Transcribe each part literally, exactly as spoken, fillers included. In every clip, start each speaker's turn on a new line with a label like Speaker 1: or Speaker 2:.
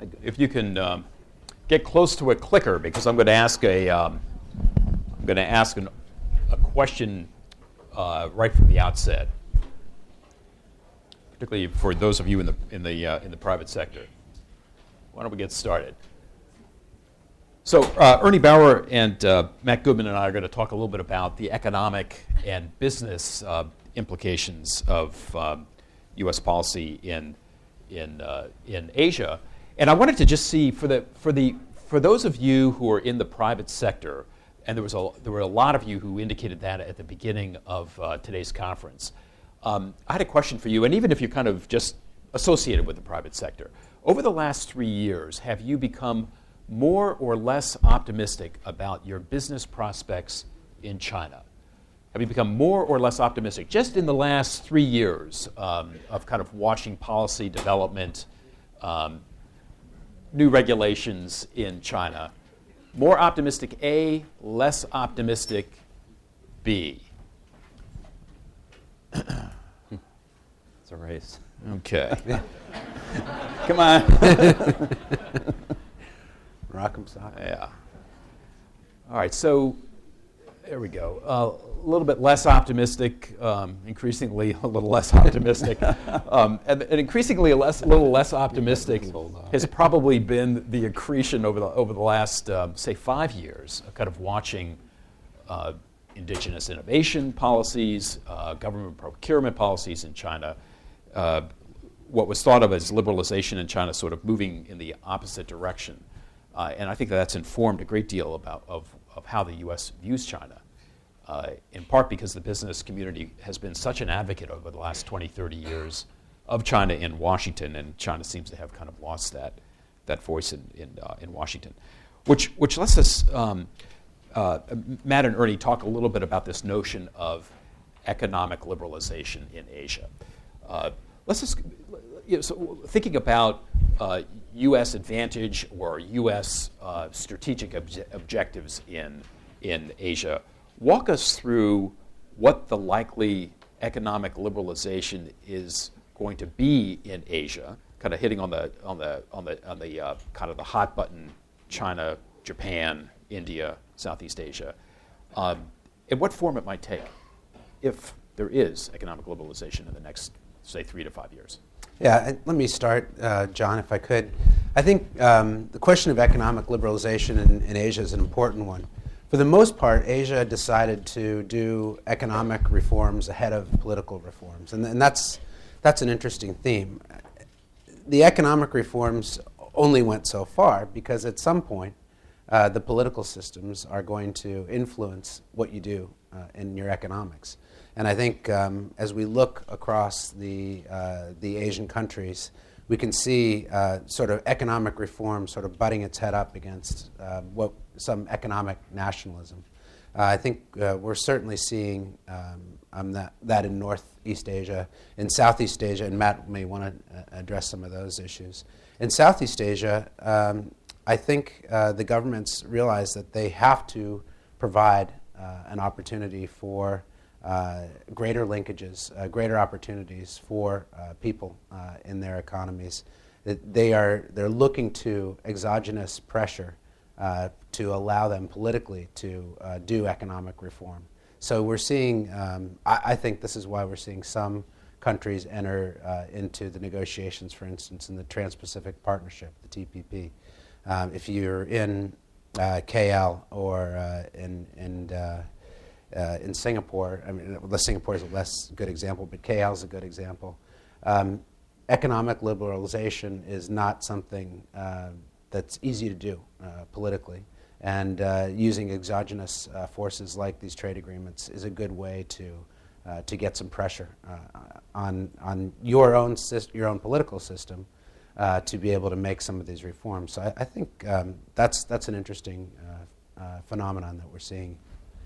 Speaker 1: if you can um, get close to a clicker, because I'm going to ask a, um, I'm going to ask an, a question uh, right from the outset, particularly for those of you in the in the uh, in the private sector. Why don't we get started? So uh, Ernie Bauer and uh, Matt Goodman and I are going to talk a little bit about the economic and business uh, implications of um, U S policy in in uh, in Asia. And I wanted to just see for the for the for those of you who are in the private sector, and there was a there were a lot of you who indicated that at the beginning of uh, today's conference. Um, I had a question for you, and even if you're kind of just associated with the private sector, over the last three years, have you become more or less optimistic about your business prospects in China? Have you become more or less optimistic just in the last three years um, of kind of watching policy development, um, new regulations in China? More optimistic A, less optimistic B?
Speaker 2: It's a race.
Speaker 1: Okay.
Speaker 2: Come on. Rock'em sock.
Speaker 1: Yeah. All right, so there we go. Uh, a little bit less optimistic, um, increasingly a little less optimistic. um, and, and increasingly a less, little less optimistic has probably been the accretion over the, over the last, um, say, five years, of kind of watching uh, indigenous innovation policies, uh, government procurement policies in China, uh, what was thought of as liberalization in China sort of moving in the opposite direction. Uh, and I think that that's informed a great deal about of, of how the U S views China, uh, in part because the business community has been such an advocate over the last twenty, thirty years of China in Washington, and China seems to have kind of lost that that voice in in, uh, in Washington, which which lets us, um, uh, Matt and Ernie, talk a little bit about this notion of economic liberalization in Asia. Uh, let's just, you know, so thinking about uh, U S advantage or U S uh, strategic obje- objectives in in Asia, walk us through what the likely economic liberalization is going to be in Asia, kind of hitting on the on the on the on the uh, kind of the hot button: China, Japan, India, Southeast Asia, um, and what form it might take if there is economic liberalization in the next, say, three to five years.
Speaker 3: Yeah, let me start, uh, John, if I could. I think um, the question of economic liberalization in, in Asia is an important one. For the most part, Asia decided to do economic reforms ahead of political reforms, and, and that's that's an interesting theme. The economic reforms only went so far because at some point, uh, the political systems are going to influence what you do uh, in your economics. And I think um, as we look across the uh, the Asian countries, we can see uh, sort of economic reform sort of butting its head up against uh, what some economic nationalism. Uh, I think uh, we're certainly seeing um, um, that, that in Northeast Asia, in Southeast Asia, and Matt may want to uh, address some of those issues. In Southeast Asia, um, I think uh, the governments realize that they have to provide uh, an opportunity for Uh, greater linkages, uh, greater opportunities for uh, people uh, in their economies. That they are they're looking to exogenous pressure uh, to allow them politically to uh, do economic reform. So we're seeing. Um, I, I think this is why we're seeing some countries enter uh, into the negotiations. For instance, in the Trans-Pacific Partnership, the T P P. Um, if you're in uh, K L or uh, in in uh, Uh, in Singapore, I mean, well, Singapore is a less good example, but K L is a good example. Um, economic liberalization is not something uh, that's easy to do uh, politically, and uh, using exogenous uh, forces like these trade agreements is a good way to uh, to get some pressure uh, on on your own syst- your own political system uh, to be able to make some of these reforms. So I, I think um, that's that's an interesting uh, uh, phenomenon that we're seeing.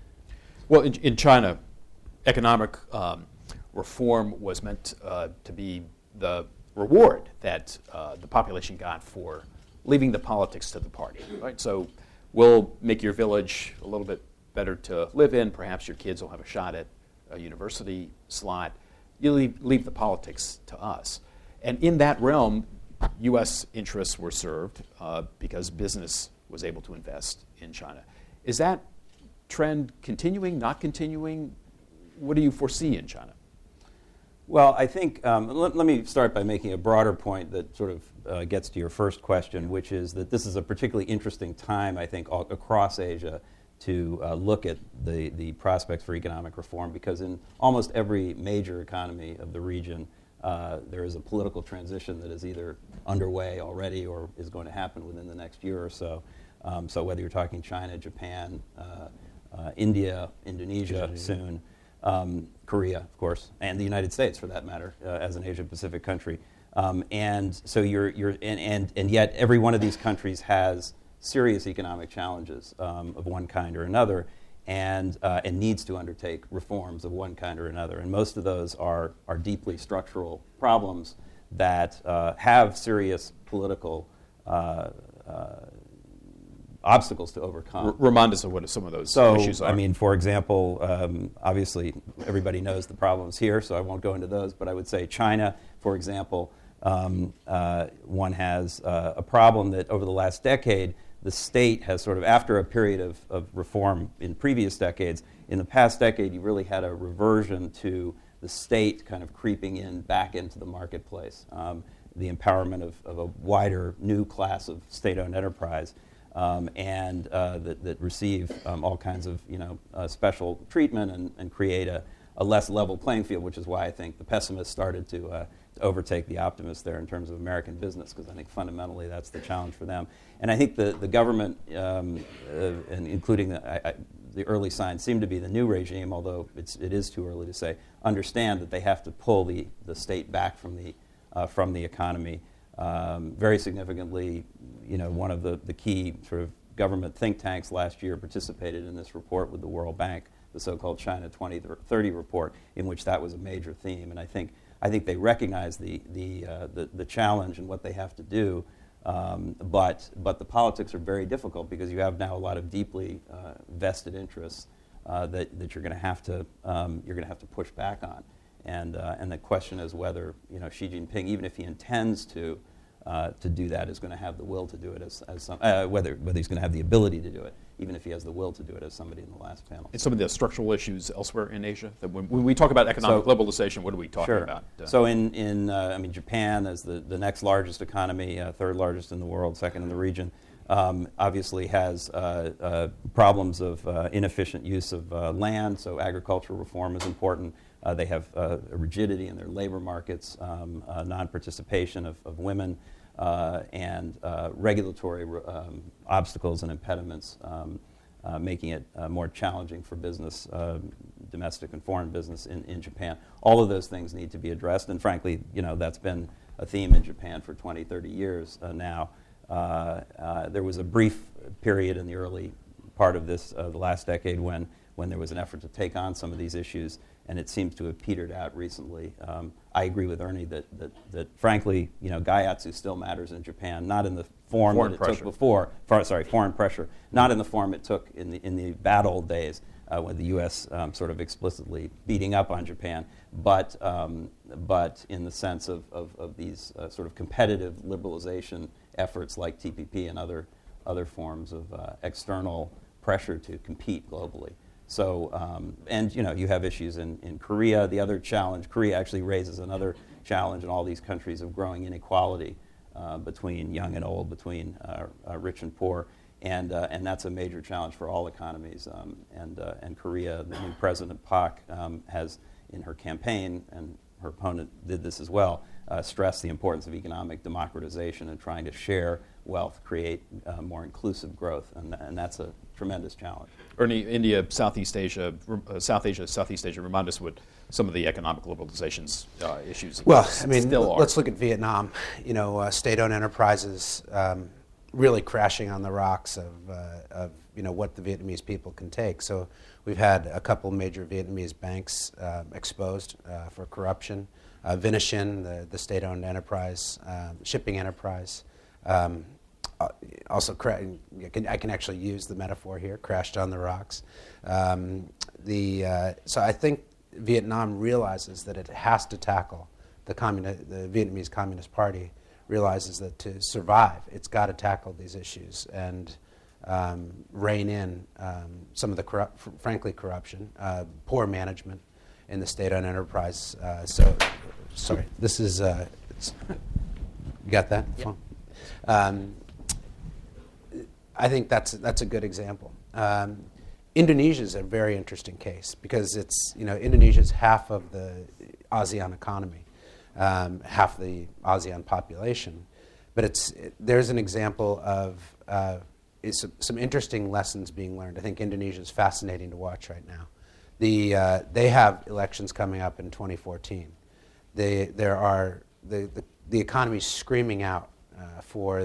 Speaker 1: Well, in, in China, economic um, reform was meant uh, to be the reward that uh, the population got for leaving the politics to the party, right? So we'll make your village a little bit better to live in. Perhaps your kids will have a shot at a university slot. You leave, leave the politics to us. And in that realm, U S interests were served uh, because business was able to invest in China. Is that trend continuing, not continuing? What do you foresee in China?
Speaker 2: Well, I think, um, let, let me start by making a broader point that sort of uh, gets to your first question, which is that this is a particularly interesting time, I think, all, across Asia to uh, look at the, the prospects for economic reform, because in almost every major economy of the region, uh, there is a political transition that is either underway already or is going to happen within the next year or so. Um, so whether you're talking China, Japan, uh, uh, India, Indonesia mm-hmm. soon, um, Korea, of course, and the United States, for that matter, uh, as an Asia-Pacific country. Um, and so you're, you're and, and, and yet every one of these countries has serious economic challenges um, of one kind or another, and, uh, and needs to undertake reforms of one kind or another. And most of those are, are deeply structural problems that uh, have serious political uh, uh, obstacles to overcome.
Speaker 1: R- remind us of what some of those
Speaker 2: so,
Speaker 1: issues are.
Speaker 2: I mean, for example, um, obviously everybody knows the problems here, so I won't go into those, but I would say China, for example, um, uh, one has uh, a problem that over the last decade, the state has sort of, after a period of, of reform in previous decades, in the past decade you really had a reversion to the state kind of creeping in back into the marketplace, um, the empowerment of, of a wider new class of state-owned enterprise. Um, and uh, that, that receive um, all kinds of you know uh, special treatment and, and create a, a less level playing field, which is why I think the pessimists started to, uh, to overtake the optimists there in terms of American business, because I think fundamentally that's the challenge for them. And I think the, the government, um, uh, and including the, I, I, the early signs seem to be the new regime, although it's, it is too early to say, understand that they have to pull the, the state back from the, uh, from the economy. Um, very significantly, you know, one of the, the key sort of government think tanks last year participated in this report with the World Bank, the so-called China twenty thirty report, in which that was a major theme. And I think I think they recognize the the uh, the, the challenge and what they have to do, um, but but the politics are very difficult because you have now a lot of deeply uh, vested interests uh, that that you're going to have to um, you're going to have to push back on. And uh, and the question is whether you know Xi Jinping, even if he intends to uh, to do that, is going to have the will to do it as, as some, uh, whether whether he's going to have the ability to do it, even if he has the will to do it, as somebody in the last panel.
Speaker 1: And some of the structural issues elsewhere in Asia. That when, when we talk about economic
Speaker 2: so,
Speaker 1: globalization, what are we talking
Speaker 2: sure.
Speaker 1: about? Uh,
Speaker 2: so in in uh, I mean Japan as the, the next largest economy, uh, third largest in the world, second in the region. Um, obviously has uh, uh, problems of uh, inefficient use of uh, land, so agricultural reform is important. Uh, they have uh, a rigidity in their labor markets, um, uh, non-participation of, of women, uh, and uh, regulatory um, obstacles and impediments, um, uh, making it uh, more challenging for business, uh, domestic and foreign business in, in Japan. All of those things need to be addressed, and frankly, you know, that's been a theme in Japan for twenty, thirty years uh, now. Uh, uh, there was a brief period in the early part of this, uh, the last decade, when, when there was an effort to take on some of these issues, and it seems to have petered out recently. Um, I agree with Ernie that, that, that, frankly, you know, Gaiatsu still matters in Japan, not in the form
Speaker 1: foreign
Speaker 2: that it
Speaker 1: pressure.
Speaker 2: took before. For, sorry, foreign pressure, not in the form it took in the in the bad old days, uh, when the U S um, sort of explicitly beating up on Japan, but um, but in the sense of of, of these uh, sort of competitive liberalization efforts like T P P and other other forms of uh, external pressure to compete globally. So, um, and you know, you have issues in, in Korea. The other challenge, Korea actually raises another challenge in all these countries of growing inequality uh, between young and old, between uh, uh, rich and poor, and uh, and that's a major challenge for all economies. Um, and uh, and Korea, the new President Park um, has in her campaign, and her opponent did this as well, uh, stressed the importance of economic democratization and trying to share wealth, create uh, more inclusive growth, and, and that's a tremendous challenge.
Speaker 1: Ernie, India, Southeast Asia, uh, South Asia, Southeast Asia, remind us what some of the economic liberalization's uh, issues
Speaker 3: Well,
Speaker 1: s-
Speaker 3: I mean,
Speaker 1: still
Speaker 3: l-
Speaker 1: are.
Speaker 3: let's look at Vietnam. You know, uh, state-owned enterprises um, really crashing on the rocks of, uh, of, you know, what the Vietnamese people can take. So we've had a couple major Vietnamese banks uh, exposed uh, for corruption. Uh, Vinichin, the, the state-owned enterprise, um, shipping enterprise, um, uh, also cra- I, can, I can actually use the metaphor here, crashed on the rocks. Um, the, uh, so I think Vietnam realizes that it has to tackle the, communi- the Vietnamese Communist Party realizes that to survive, it's got to tackle these issues and um, rein in um, some of the, corrupt, fr- frankly, corruption, uh, poor management in the state-owned enterprise. Uh, so, sorry, this is, uh, it's, you got that?
Speaker 1: Yeah.
Speaker 3: Um, I think that's, that's a good example. Um, Indonesia is a very interesting case because it's, you know, Indonesia is half of the ASEAN economy, um, half the ASEAN population. But it's, it, there's an example of uh, is some, some interesting lessons being learned. I think Indonesia is fascinating to watch right now. The, uh, they have elections coming up in twenty fourteen. They, there are, the, the, the economy is screaming out uh, for, uh,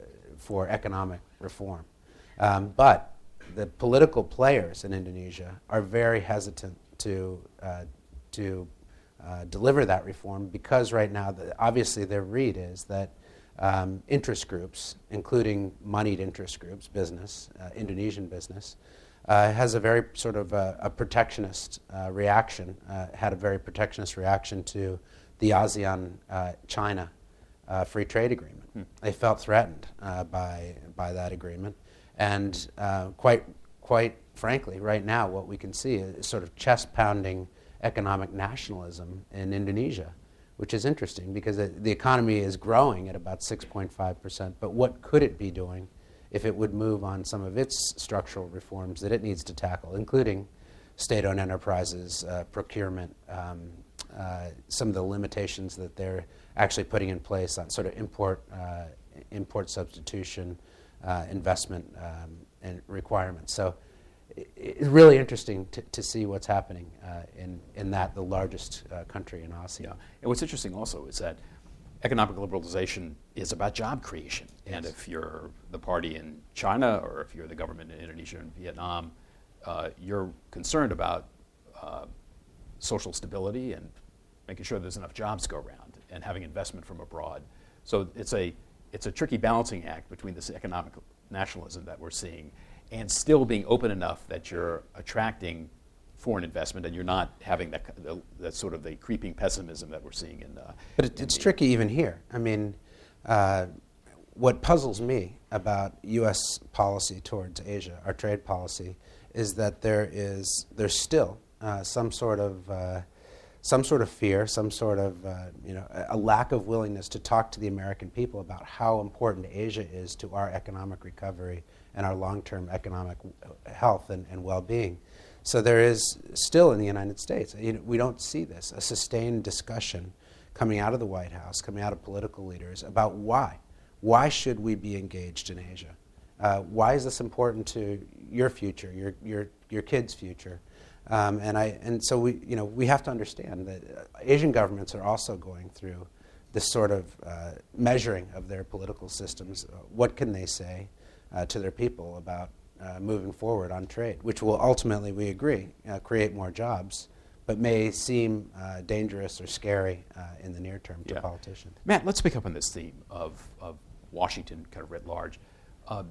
Speaker 3: for economic reform. Um, but the political players in Indonesia are very hesitant to, uh, to uh, deliver that reform because right now, the, obviously, their read is that um, interest groups, including moneyed interest groups, business, uh, Indonesian business, uh, has a very sort of uh, a protectionist uh, reaction, uh, had a very protectionist reaction to the ASEAN-China uh, free trade agreement. Hmm. They felt threatened uh, by, by that agreement. And uh, quite, quite frankly, right now, what we can see is sort of chest-pounding economic nationalism in Indonesia, which is interesting because it, the economy is growing at about six point five percent. But what could it be doing if it would move on some of its structural reforms that it needs to tackle, including state-owned enterprises, uh, procurement, um, uh, some of the limitations that they're actually putting in place on sort of import, uh, import substitution, Uh, investment um, and requirements. So it, it's really interesting to, to see what's happening uh, in, in that, the largest uh, country in ASEAN.
Speaker 1: Yeah. And what's interesting also is that economic liberalization is about job creation. Yes. And if you're the party in China or if you're the government in Indonesia and Vietnam, uh, you're concerned about uh, social stability and making sure there's enough jobs to go around and having investment from abroad. So it's a It's a tricky balancing act between this economic nationalism that we're seeing and still being open enough that you're attracting foreign investment and you're not having that, the, that sort of the creeping pessimism that we're seeing in. Uh,
Speaker 3: but it,
Speaker 1: in
Speaker 3: it's
Speaker 1: the,
Speaker 3: tricky even here. I mean, uh, what puzzles me about U S policy towards Asia, our trade policy, is that there is there's still uh, some sort of uh, some sort of fear, some sort of uh, you know, a, a lack of willingness to talk to the American people about how important Asia is to our economic recovery and our long-term economic health and, and well-being. So there is still in the United States, you know, we don't see this, a sustained discussion coming out of the White House, coming out of political leaders about why. Why should we be engaged in Asia? Uh, why is this important to your future, your, your, your kids' future? Um, and I and so we you know we have to understand that uh, Asian governments are also going through this sort of uh, measuring of their political systems. Uh, what can they say uh, to their people about uh, moving forward on trade, which will ultimately, we agree, uh, create more jobs, but may seem uh, dangerous or scary uh, in the near term to
Speaker 1: yeah.
Speaker 3: politicians.
Speaker 1: Matt, let's pick up on this theme of, of Washington kind of writ large. Uh,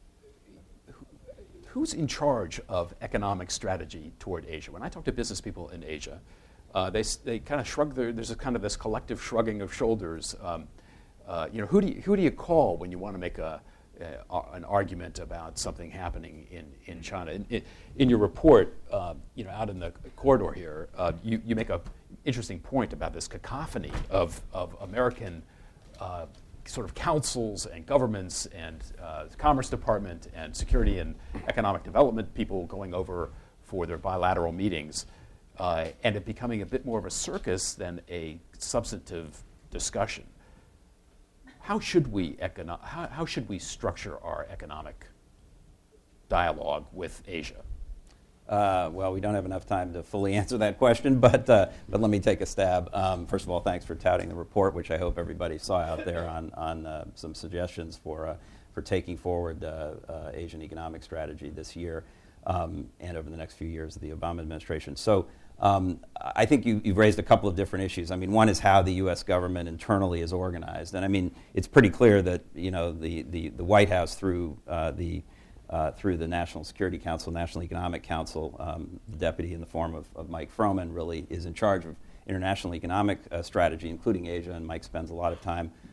Speaker 1: Who's in charge of economic strategy toward Asia? When I talk to business people in Asia, uh, they, they kind of shrug their, there's a kind of this collective shrugging of shoulders. Um, uh, you know, who do you, who do you call when you want to make a, a, an argument about something happening in, in China? In, in, in your report, uh, you know, out in the corridor here, uh, you, you make an interesting point about this cacophony of, of American uh, sort of councils and governments and uh, Commerce Department and security and economic development people going over for their bilateral meetings, uh, and it becoming a bit more of a circus than a substantive discussion. How should we econo- how, how should we structure our economic dialogue with Asia?
Speaker 2: Uh, well, we don't have enough time to fully answer that question, but uh, but let me take a stab. Um, first of all, thanks for touting the report, which I hope everybody saw out there on on uh, some suggestions for uh, for taking forward uh, uh, Asian economic strategy this year um, and over the next few years of the Obama administration. So um, I think you, you've raised a couple of different issues. I mean, one is how the U S government internally is organized, and I mean it's pretty clear that you know the the, the White House through uh, the Uh, through the National Security Council, National Economic Council, um, the deputy in the form of, of Mike Froman really is in charge of international economic uh, strategy, including Asia, and Mike spends a lot of time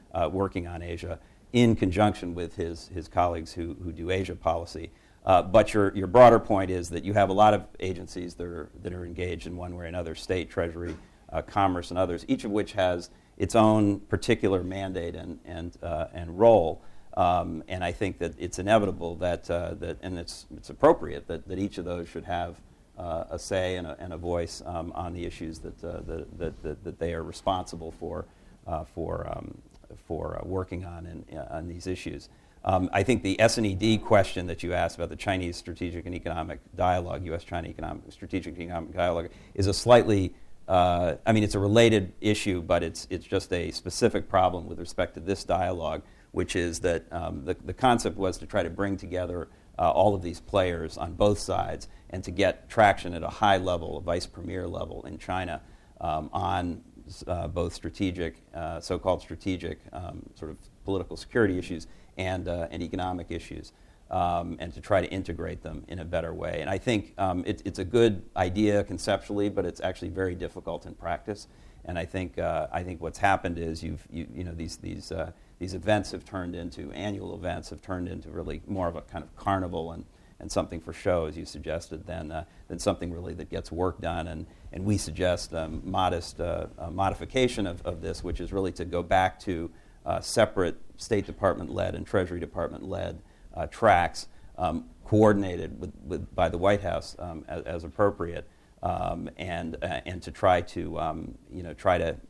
Speaker 2: uh, working on Asia in conjunction with his, his colleagues who, who do Asia policy. Uh, but your, your broader point is that you have a lot of agencies that are, that are engaged in one way or another, state, treasury, uh, commerce, and others, each of which has its own particular mandate and, and, uh, and role. Um, and I think that it's inevitable that, uh, that and it's, it's appropriate that, that each of those should have uh, a say and a, and a voice um, on the issues that, uh, that, that, that, that they are responsible for, uh, for, um, for uh, working on, in, uh, on these issues. Um, I think the S N E D question that you asked about the Chinese Strategic and Economic Dialogue, U S China Economic, Strategic and Economic Dialogue, is a slightly, uh, I mean, it's a related issue, but it's, it's just a specific problem with respect to this dialogue, which is that um, the, the concept was to try to bring together uh, all of these players on both sides and to get traction at a high level, a vice premier level in China um, on uh, both strategic, uh, so-called strategic um, sort of political security issues and, uh, and economic issues, um, and to try to integrate them in a better way. And I think um, it, it's a good idea conceptually, but it's actually very difficult in practice. And I think uh, I think what's happened is you've you, you know these these uh, these events have turned into annual events have turned into really more of a kind of carnival and, and something for show, as you suggested, than uh, than something really that gets work done. And and we suggest um, modest uh, uh, modification of, of this, which is really to go back to uh, separate State Department-led and Treasury Department-led uh, tracks, um, coordinated with, with by the White House um, as, as appropriate, um, and uh, and to try to um, you know try to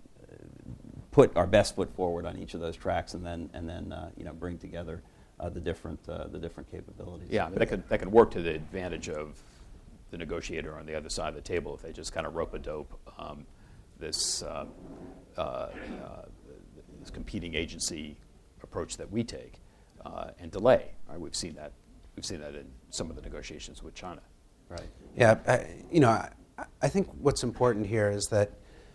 Speaker 2: put our best foot forward on each of those tracks, and then and then uh, you know bring together uh, the different uh, the different capabilities.
Speaker 1: Yeah, I mean, that could that could work to the advantage of the negotiator on the other side of the table if they just kind of rope-a-dope um, this uh, uh, uh, this competing agency approach that we take uh, and delay. Right? We've seen that. We've seen that in some of the negotiations with China.
Speaker 2: Right.
Speaker 3: Yeah, I, you know, I, I think what's important here is that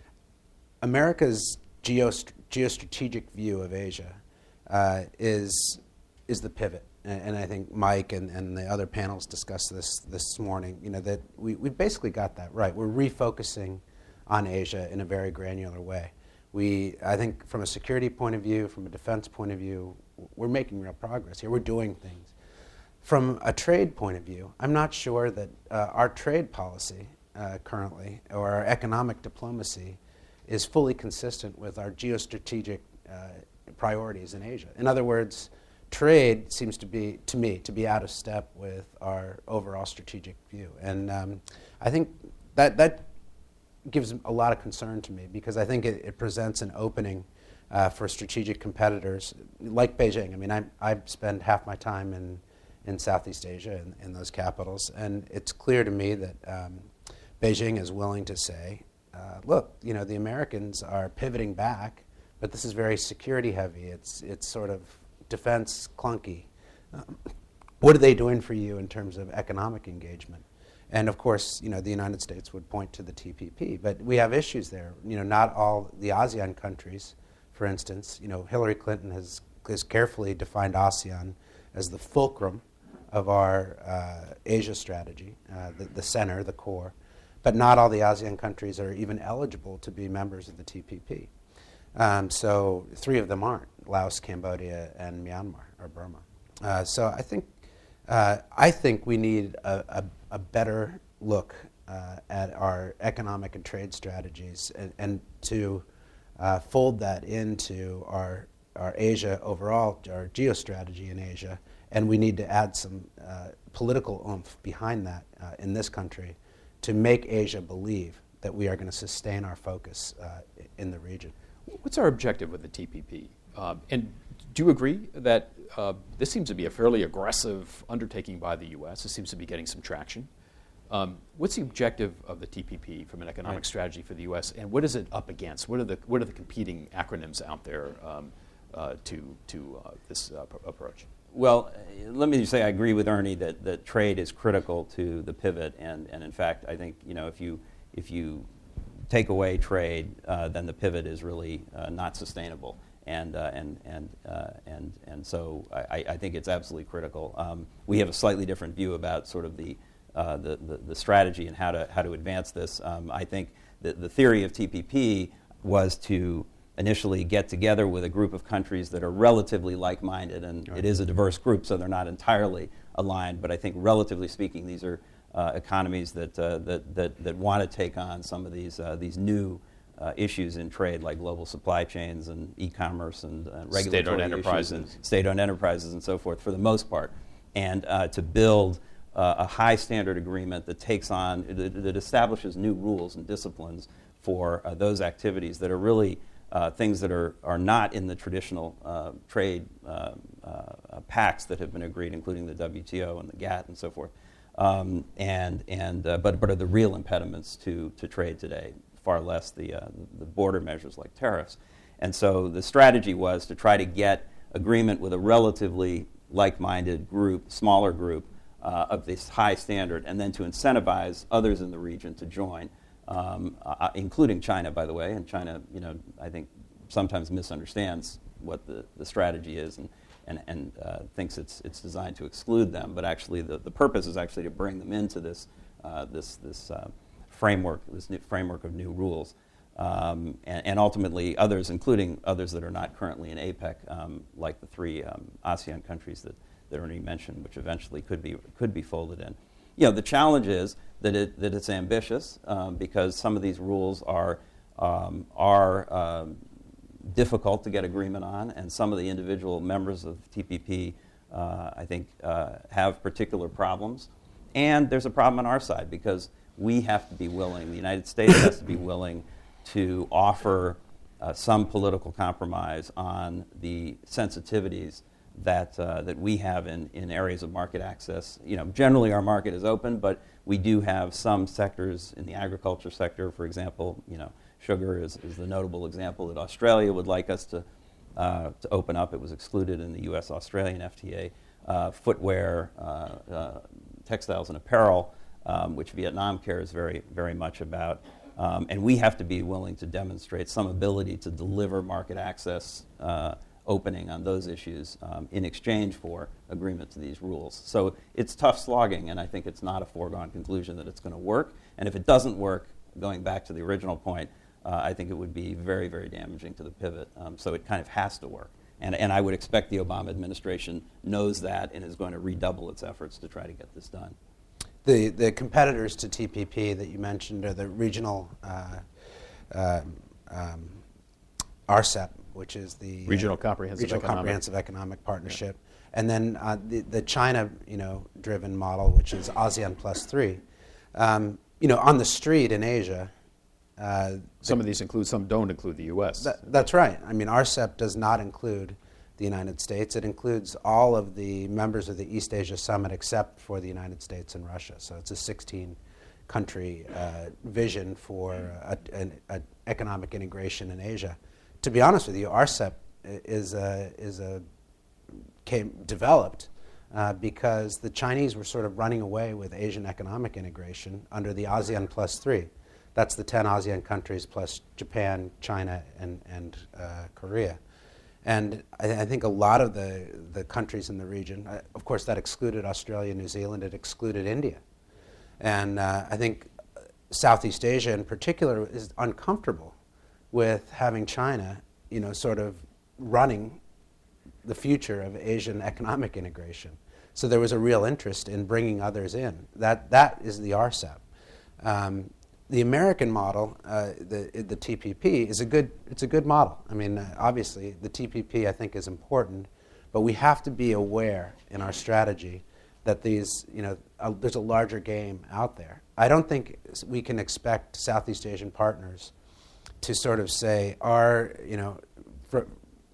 Speaker 3: America's geost- geostrategic view of Asia uh, is is the pivot, and, and I think Mike and, and the other panels discussed this this morning. You know that we we basically got that right. We're refocusing on Asia in a very granular way. We, I think, from a security point of view, from a defense point of view, we're making real progress here. We're doing things. From a trade point of view, I'm not sure that uh, our trade policy uh, currently, or our economic diplomacy, is fully consistent with our geostrategic uh, priorities in Asia. In other words, trade seems to be, to me, to be out of step with our overall strategic view. And um, I think that that gives a lot of concern to me, because I think it, it presents an opening uh, for strategic competitors like Beijing. I mean, I, I spend half my time in, in Southeast Asia, in, in those capitals, and it's clear to me that um, Beijing is willing to say, uh, look, you know, the Americans are pivoting back, but this is very security heavy. It's, it's sort of defense clunky. Um, what are they doing for you in terms of economic engagement? And of course, you know, the United States would point to the T P P, but we have issues there. You know, not all the ASEAN countries, for instance, you know, Hillary Clinton has, has carefully defined ASEAN as the fulcrum of our uh, Asia strategy, uh, the, the center, the core. But not all the ASEAN countries are even eligible to be members of the T P P. Um, so three of them aren't: Laos, Cambodia, and Myanmar, or Burma. Uh, so I think uh, I think we need a, a, a better look uh, at our economic and trade strategies, and, and to uh, fold that into our our Asia overall, our geostrategy in Asia. And we need to add some uh, political oomph behind that uh, in this country to make Asia believe that we are going to sustain our focus uh, in the region.
Speaker 1: What's our objective with the T P P? Um, and do you agree that uh, this seems to be a fairly aggressive undertaking by the U S? It seems to be getting some traction. Um, what's the objective of the T P P from an economic right. strategy for the U S, and what is it up against? What are the what are the competing acronyms out there um, uh, to to uh, this uh, p- approach?
Speaker 2: Well, let me just say I agree with Ernie that, that trade is critical to the pivot, and, and in fact, I think you know if you if you take away trade, uh, then the pivot is really uh, not sustainable, and uh, and and uh, and and so I, I think it's absolutely critical. Um, we have a slightly different view about sort of the uh, the, the the strategy and how to how to advance this. Um, I think that the theory of T P P was to initially get together with a group of countries that are relatively like-minded, and
Speaker 1: Right.
Speaker 2: it is a diverse group, so they're not entirely aligned, but I think relatively speaking, these are uh, economies that, uh, that, that, that want to take on some of these, uh, these new uh, issues in trade, like global supply chains and e-commerce and uh, regulatory
Speaker 1: State-owned
Speaker 2: issues
Speaker 1: enterprises.
Speaker 2: and state-owned enterprises and so forth, for the most part, and uh, to build uh, a high standard agreement that takes on, that, that establishes new rules and disciplines for uh, those activities that are really uh, things that are, are not in the traditional uh, trade uh, uh, pacts that have been agreed, including the W T O and the GATT and so forth, um, and, and, uh, but, but are the real impediments to, to trade today, far less the, uh, the border measures like tariffs. And so the strategy was to try to get agreement with a relatively like-minded group, smaller group, uh, of this high standard, and then to incentivize others in the region to join, um, uh, including China, by the way. And China, you know, I think sometimes misunderstands what the, the strategy is and, and, and uh, thinks it's, it's designed to exclude them. But actually, the, the purpose is actually to bring them into this, uh, this, this uh, framework, this new framework of new rules. Um, and, and ultimately, others, including others that are not currently in APEC, um, like the three um, ASEAN countries that, that Ernie mentioned, which eventually could be could be folded in. You know, the challenge is that it that it's ambitious um, because some of these rules are um, are um, difficult to get agreement on, and some of the individual members of T P P, uh, I think, uh, have particular problems. And there's a problem on our side because we have to be willing. The United States has to be willing to offer uh, some political compromise on the sensitivities that uh, that we have in, in areas of market access. You know, generally our market is open, but we do have some sectors in the agriculture sector, for example. You know, sugar is, is the notable example that Australia would like us to uh, to open up. It was excluded in the U S Australian F T A. Uh, footwear, uh, uh, textiles, and apparel, um, which Vietnam cares very very much about. Um, and we have to be willing to demonstrate some ability to deliver market access uh, opening on those issues um, in exchange for agreement to these rules. So it's tough slogging, and I think it's not a foregone conclusion that it's going to work. And if it doesn't work, going back to the original point, uh, I think it would be very, very damaging to the pivot. Um, so it kind of has to work. And, and I would expect the Obama administration knows that and is going to redouble its efforts to try to get this done.
Speaker 3: The, the competitors to T P P that you mentioned are the regional uh, um, um, R C E P, which is the
Speaker 1: Regional Comprehensive
Speaker 3: Regional
Speaker 1: Economic.
Speaker 3: Comprehensive Economic Partnership, yeah. And then uh, the, the China, you know, driven model, which is ASEAN plus three. Um, you know, on the street in Asia, uh,
Speaker 1: Some of these include, some don't include the U S.
Speaker 3: Th- that's right. I mean, R C E P does not include the United States. It includes all of the members of the East Asia Summit except for the United States and Russia. So it's a sixteen-country uh, vision for uh, an, a economic integration in Asia. To be honest with you, R C E P is a, is a came developed uh, because the Chinese were sort of running away with Asian economic integration under the ASEAN plus three. That's the ten ASEAN countries plus Japan, China, and, and uh, Korea. And I, th- I think a lot of the, the countries in the region, uh, of course, that excluded Australia, New Zealand, it excluded India. And uh, I think Southeast Asia in particular is uncomfortable with having China, you know, sort of running the future of Asian economic integration. So there was a real interest in bringing others in. That, that is the R C E P. Um, The American model, uh, the the T P P, is a good. It's a good model. I mean, uh, obviously, the T P P I think is important, but we have to be aware in our strategy that these, you know, uh, there's a larger game out there. I don't think we can expect Southeast Asian partners to sort of say, are you know, for,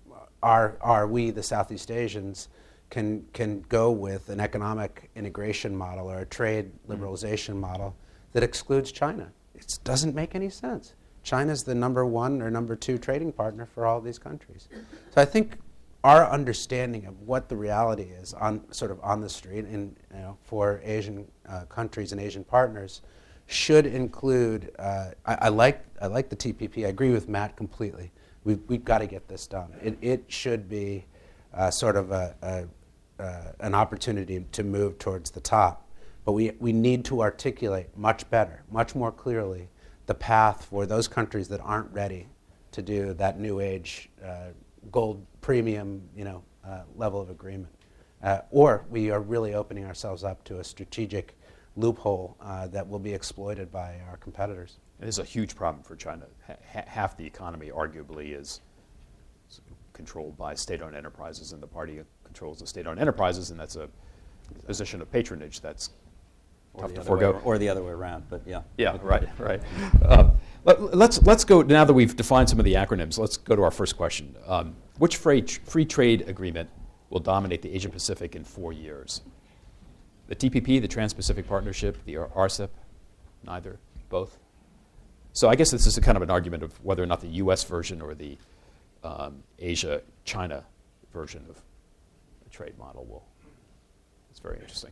Speaker 3: are are we the Southeast Asians can can go with an economic integration model or a trade liberalization model that excludes China. It doesn't make any sense. China's the number one or number two trading partner for all these countries. So I think our understanding of what the reality is on sort of on the street in, you know, for Asian uh, countries and Asian partners should include, uh, I, I like I like the T P P. I agree with Matt completely. We've, we've got to get this done. It, it should be uh, sort of a, a, uh, an opportunity to move towards the top. But we, we need to articulate much better, much more clearly, the path for those countries that aren't ready to do that new age uh, gold premium, you know, uh, level of agreement. Uh, or we are really opening ourselves up to a strategic loophole uh, that will be exploited by our competitors.
Speaker 1: It is a huge problem for China. Ha- half the economy, arguably, is controlled by state-owned enterprises, and the party controls the state-owned enterprises, and that's a position of patronage that's
Speaker 2: or
Speaker 1: tough
Speaker 2: the
Speaker 1: to
Speaker 2: other
Speaker 1: forego.
Speaker 2: way, or the other way around, but yeah.
Speaker 1: Yeah, right, right. Um, let, let's let's go now that we've defined some of the acronyms. Let's go to our first question. Um, which free tr- free trade agreement will dominate the Asia Pacific in four years? The T P P, the Trans-Pacific Partnership, the R- RCEP, neither, both. So I guess this is a kind of an argument of whether or not the U S version or the um, Asia-China version of the trade model will. It's very interesting.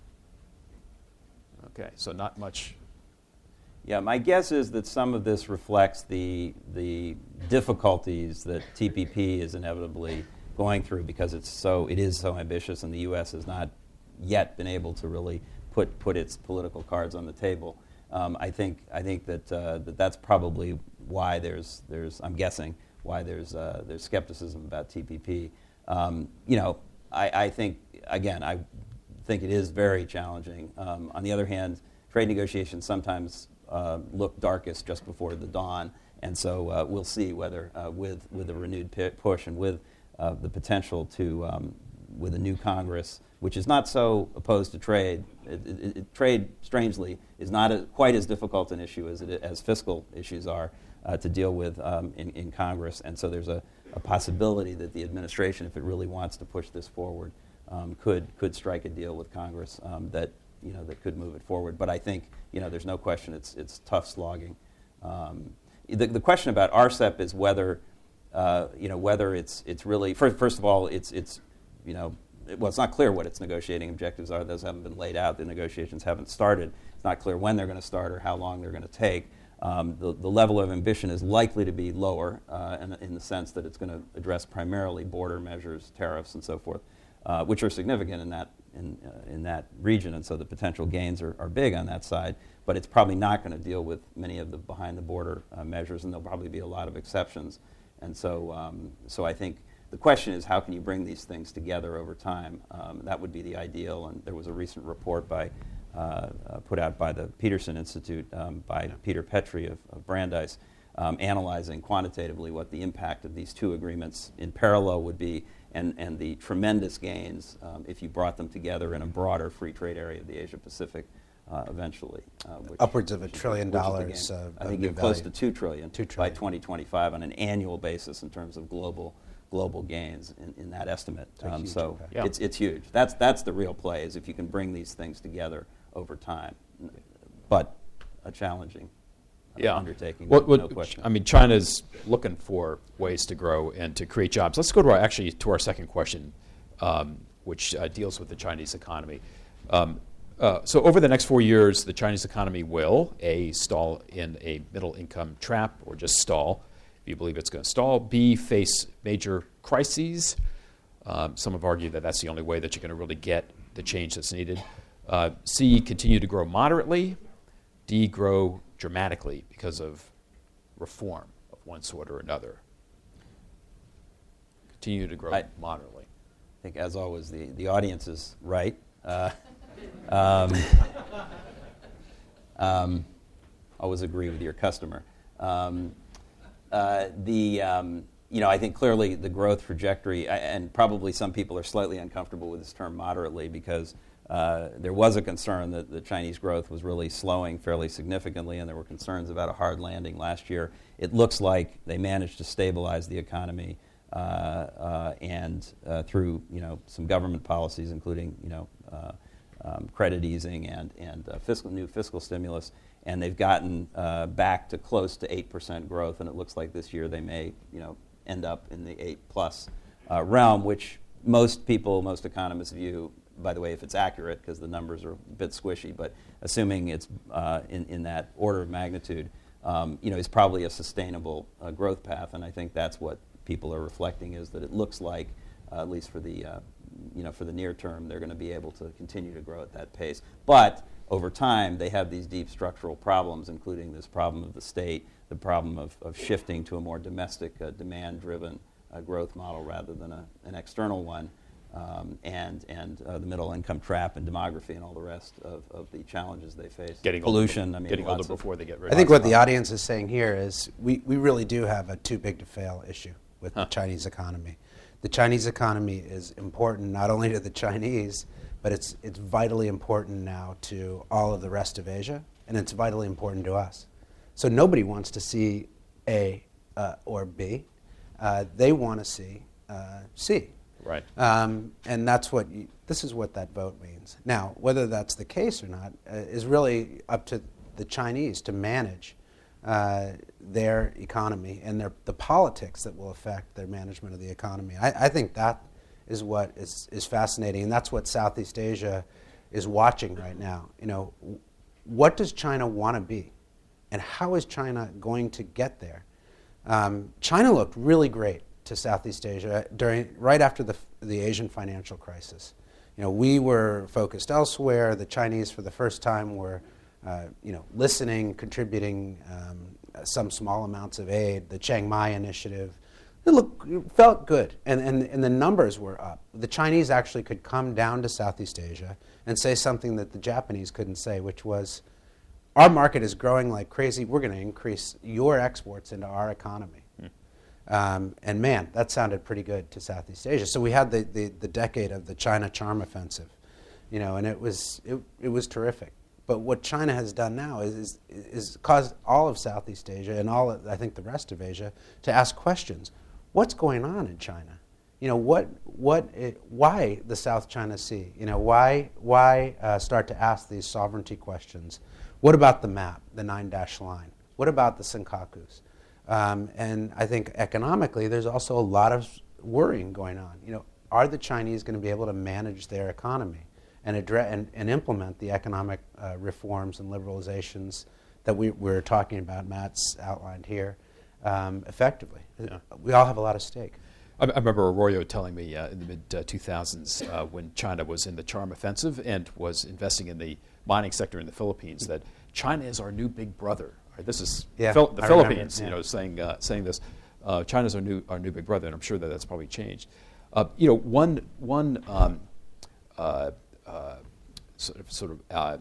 Speaker 1: Okay, so not much.
Speaker 2: Yeah, my guess is that some of this reflects the the difficulties that T P P is inevitably going through because it's so it is so ambitious, and the U S has not yet been able to really put put its political cards on the table. Um, I think I think that, uh, that that's probably why there's there's I'm guessing why there's uh, there's skepticism about T P P. Um, you know, I, I think again I think it is very challenging. Um, on the other hand, trade negotiations sometimes uh, look darkest just before the dawn, and so uh, we'll see whether uh, with with a renewed pi- push and with uh, the potential to um, with a new Congress, which is not so opposed to trade. It, it, it, trade, strangely, is not a, quite as difficult an issue as, it, as fiscal issues are uh, to deal with um, in, in Congress. And so there's a, a possibility that the administration, if it really wants to push this forward, um, could could strike a deal with Congress um, that you know that could move it forward. But I think you know there's no question it's it's tough slogging. Um, the, the question about R C E P is whether uh, you know whether it's it's really first, first of all it's it's you know. Well, it's not clear what its negotiating objectives are. Those haven't been laid out. The negotiations haven't started. It's not clear when they're going to start or how long they're going to take. Um, the, the level of ambition is likely to be lower uh, in, in the sense that it's going to address primarily border measures, tariffs, and so forth, uh, which are significant in that in uh, in that region. And so the potential gains are, are big on that side. But it's probably not going to deal with many of the behind-the-border uh, measures, and there'll probably be a lot of exceptions. And so, um, so I think. The question is, how can you bring these things together over time? Um, that would be the ideal. And there was a recent report by, uh, uh, put out by the Peterson Institute um, by yeah. Peter Petrie of, of Brandeis, um, analyzing quantitatively what the impact of these two agreements in parallel would be, and, and the tremendous gains um, if you brought them together in a broader free trade area of the Asia Pacific. Uh, eventually, uh, which,
Speaker 3: upwards of a
Speaker 2: which
Speaker 3: trillion
Speaker 2: is, which
Speaker 3: dollars.
Speaker 2: Of,
Speaker 3: I
Speaker 2: think
Speaker 3: new
Speaker 2: close
Speaker 3: value.
Speaker 2: to two trillion,
Speaker 3: two trillion
Speaker 2: by twenty twenty-five on an annual basis in terms of global global gains in, in that estimate. Um, so
Speaker 1: yeah.
Speaker 2: it's it's huge. That's that's the real play, is if you can bring these things together over time, but a challenging uh,
Speaker 1: yeah.
Speaker 2: undertaking.
Speaker 1: What, what,
Speaker 2: no question.
Speaker 1: I mean, China's looking for ways to grow and to create jobs. Let's go to our actually to our second question, um, which uh, deals with the Chinese economy. Um, Uh, so over the next four years, the Chinese economy will, A, stall in a middle-income trap, or just stall, if you believe it's going to stall. B, face major crises. Um, some have argued that that's the only way that you're going to really get the change that's needed. Uh, C, continue to grow moderately. D, grow dramatically because of reform of one sort or another. Continue to grow
Speaker 2: I,
Speaker 1: moderately.
Speaker 2: I think, as always, the, the audience is right. Uh, Um, um, always agree with your customer. Um, uh, the um, you know I think clearly the growth trajectory, and probably some people are slightly uncomfortable with this term moderately because uh, there was a concern that the Chinese growth was really slowing fairly significantly, and there were concerns about a hard landing last year. It looks like they managed to stabilize the economy uh, uh, and uh, through you know some government policies, including you know. Uh, Um, credit easing and, and uh, fiscal, new fiscal stimulus, and they've gotten uh, back to close to eight percent growth, and it looks like this year they may you know, end up in the eight plus uh, realm, which most people, most economists view, by the way, if it's accurate, because the numbers are a bit squishy, but assuming it's uh, in, in that order of magnitude, um, you know, is probably a sustainable uh, growth path, and I think that's what people are reflecting, is that it looks like, uh, at least for the uh, you know, for the near term, they're going to be able to continue to grow at that pace. But over time, they have these deep structural problems, including this problem of the state, the problem of, of shifting to a more domestic, uh, demand-driven uh, growth model rather than a, an external one, um, and, and uh, the middle-income trap and demography and all the rest of, of the challenges they face.
Speaker 1: Getting
Speaker 2: Pollution,
Speaker 1: older,
Speaker 2: I mean,
Speaker 1: getting older
Speaker 2: lots of-
Speaker 1: before they get
Speaker 3: I
Speaker 1: ready.
Speaker 3: think what the audience is saying here is we, we really do have a too big to fail issue with
Speaker 1: Huh.
Speaker 3: the Chinese economy. The Chinese economy is important not only to the Chinese, but it's, it's vitally important now to all of the rest of Asia, and it's vitally important to us. So nobody wants to see A uh, or B. Uh, they want to see uh, C.
Speaker 1: Right.
Speaker 3: Um, and that's what you, this is what that vote means. Now, whether that's the case or not uh, is really up to the Chinese to manage uh, their economy and their, the politics that will affect their management of the economy. I, I think that is what is, is fascinating, and that's what Southeast Asia is watching right now. You know, w- what does China want to be, and how is China going to get there? Um, China looked really great to Southeast Asia during right after the the Asian financial crisis. You know, we were focused elsewhere. The Chinese, for the first time, were uh, you know listening, contributing um, some small amounts of aid. The Chiang Mai initiative, it looked it felt good, and, and and the numbers were up. The Chinese actually could come down to Southeast Asia and say something that the Japanese couldn't say, which was, our market is growing like crazy. We're going to increase your exports into our economy. Mm. Um, and man, that sounded pretty good to Southeast Asia. So we had the, the, the decade of the China Charm Offensive, you know, and it was it, it was terrific. But what China has done now is, is is caused all of Southeast Asia and all of, I think the rest of Asia to ask questions. What's going on in China? You know, what what it, why the South China Sea? You know, why why uh, start to ask these sovereignty questions? What about the map, the nine-dash line? What about the Senkakus? Um, and I think economically, there's also a lot of worrying going on. You know, are the Chinese going to be able to manage their economy and address and, and implement the economic uh, reforms and liberalizations that we, we're talking about? Matt's outlined here um, effectively.
Speaker 1: Yeah.
Speaker 3: We all have a lot of stake.
Speaker 1: I, I remember Arroyo telling me uh, in the mid uh, two thousands uh, when China was in the Charm Offensive and was investing in the mining sector in the Philippines that China is our new big brother. Right? This is
Speaker 3: Yeah,
Speaker 1: Phil- the
Speaker 3: I remember,
Speaker 1: Philippines,
Speaker 3: yeah.
Speaker 1: you know, saying uh, saying this. Uh, China's our new our new big brother, and I'm sure that that's probably changed. Uh, you know, one one um, uh, uh, sort of sort of uh,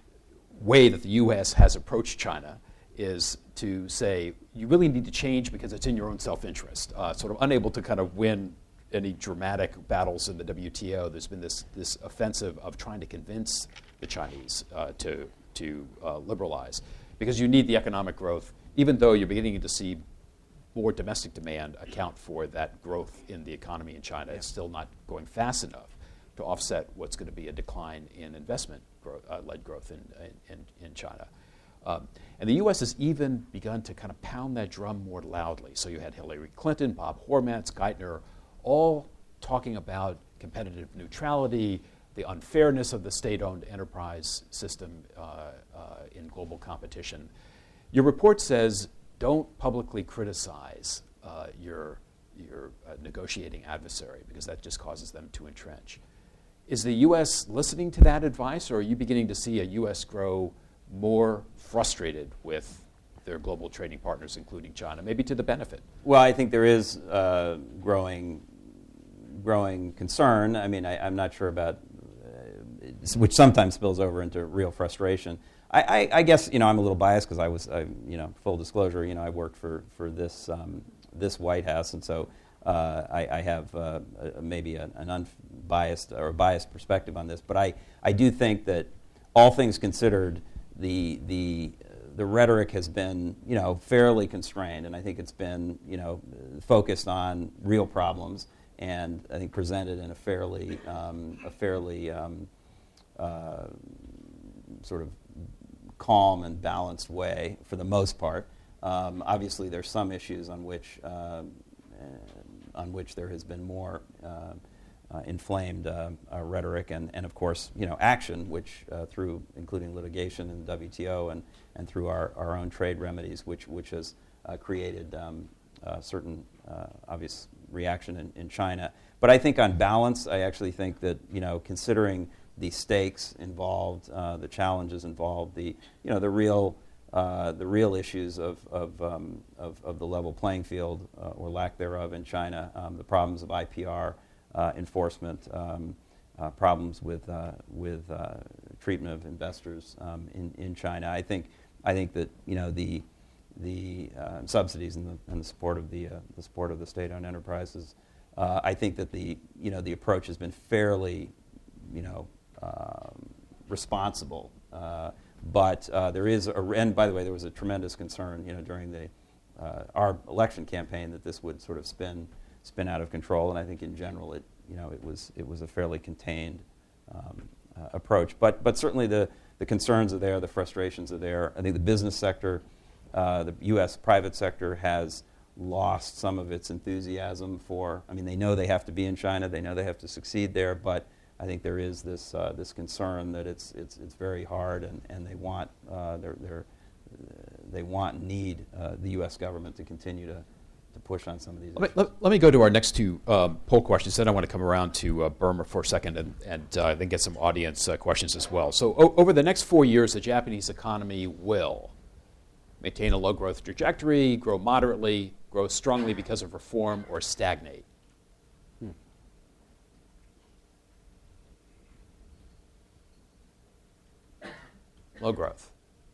Speaker 1: way that the U S has approached China is to say you really need to change because it's in your own self-interest. Uh, sort of unable to kind of win any dramatic battles in the W T O. There's been this this offensive of trying to convince the Chinese uh, to to uh, liberalize because you need the economic growth, even though you're beginning to see more domestic demand account for that growth in the economy in China. It's still not going fast enough to offset what's going to be a decline in investment growth, uh, led growth in, in, in China. Um, and the U S has even begun to kind of pound that drum more loudly. So you had Hillary Clinton, Bob Hormats, Geithner, all talking about competitive neutrality, the unfairness of the state-owned enterprise system uh, uh, in global competition. Your report says don't publicly criticize uh, your, your uh, negotiating adversary because that just causes them to entrench. Is the U S listening to that advice, or are you beginning to see a U S grow more frustrated with their global trading partners, including China, maybe to the benefit?
Speaker 2: Well, I think there is uh, growing, growing concern. I mean, I, I'm not sure about, uh, which sometimes spills over into real frustration. I, I, I guess you know I'm a little biased because I was, I, you know, full disclosure, you know, I worked for for this um, this White House, and so uh, I, I have uh, a, maybe a, an unbiased or a biased perspective on this. But I, I do think that all things considered, the the the rhetoric has been, you know, fairly constrained, and I think it's been, you know, focused on real problems, and I think presented in a fairly um, a fairly um, uh, sort of calm and balanced way for the most part. Um, obviously, there's some issues on which uh, on which there has been more uh, uh, inflamed uh, uh, rhetoric and, and, of course, you know, action, which uh, through including litigation in the W T O and, and through our, our own trade remedies, which which has uh, created um, uh, certain uh, obvious reaction in, in China. but I think on balance, I actually think that, you know, considering the stakes involved, uh, the challenges involved, the, you know, the real uh, the real issues of of, um, of of the level playing field uh, or lack thereof in China, um, the problems of I P R uh, enforcement, um, uh, problems with uh, with uh, treatment of investors um, in in China. I think I think that, you know, the the uh, subsidies and the, and the support of the uh, the support of the state-owned enterprises. Uh, I think that the you know the approach has been fairly, you know, um, responsible. Uh, but uh, there is, a, and by the way, there was a tremendous concern, you know, during the uh, our election campaign that this would sort of spin spin out of control. And I think in general, it you know it was it was a fairly contained um, uh, approach. But but certainly the the concerns are there, the frustrations are there. I think the business sector, uh, the U S private sector has lost some of its enthusiasm for, I mean, they know they have to be in China, they know they have to succeed there, but I think there is this uh, this concern that it's it's it's very hard, and, and they want uh, they're, they're, they want and need uh, the U S government to continue to, to push on some of these
Speaker 1: Let me,
Speaker 2: issues.
Speaker 1: let, let me go to our next two um, poll questions, then I want to come around to uh, Burma for a second and, and uh, then get some audience uh, questions as well. So o- over the next four years, the Japanese economy will maintain a low growth trajectory, grow moderately, grow strongly because of reform, or stagnate. Hmm. Low growth.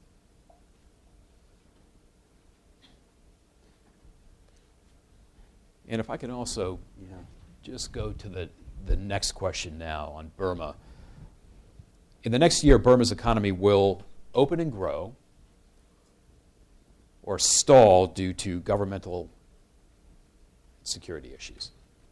Speaker 1: And if I can also
Speaker 2: Yeah.
Speaker 1: just go to the, the next question now on Burma. In the next year, Burma's economy will open and grow or stall due to governmental security issues.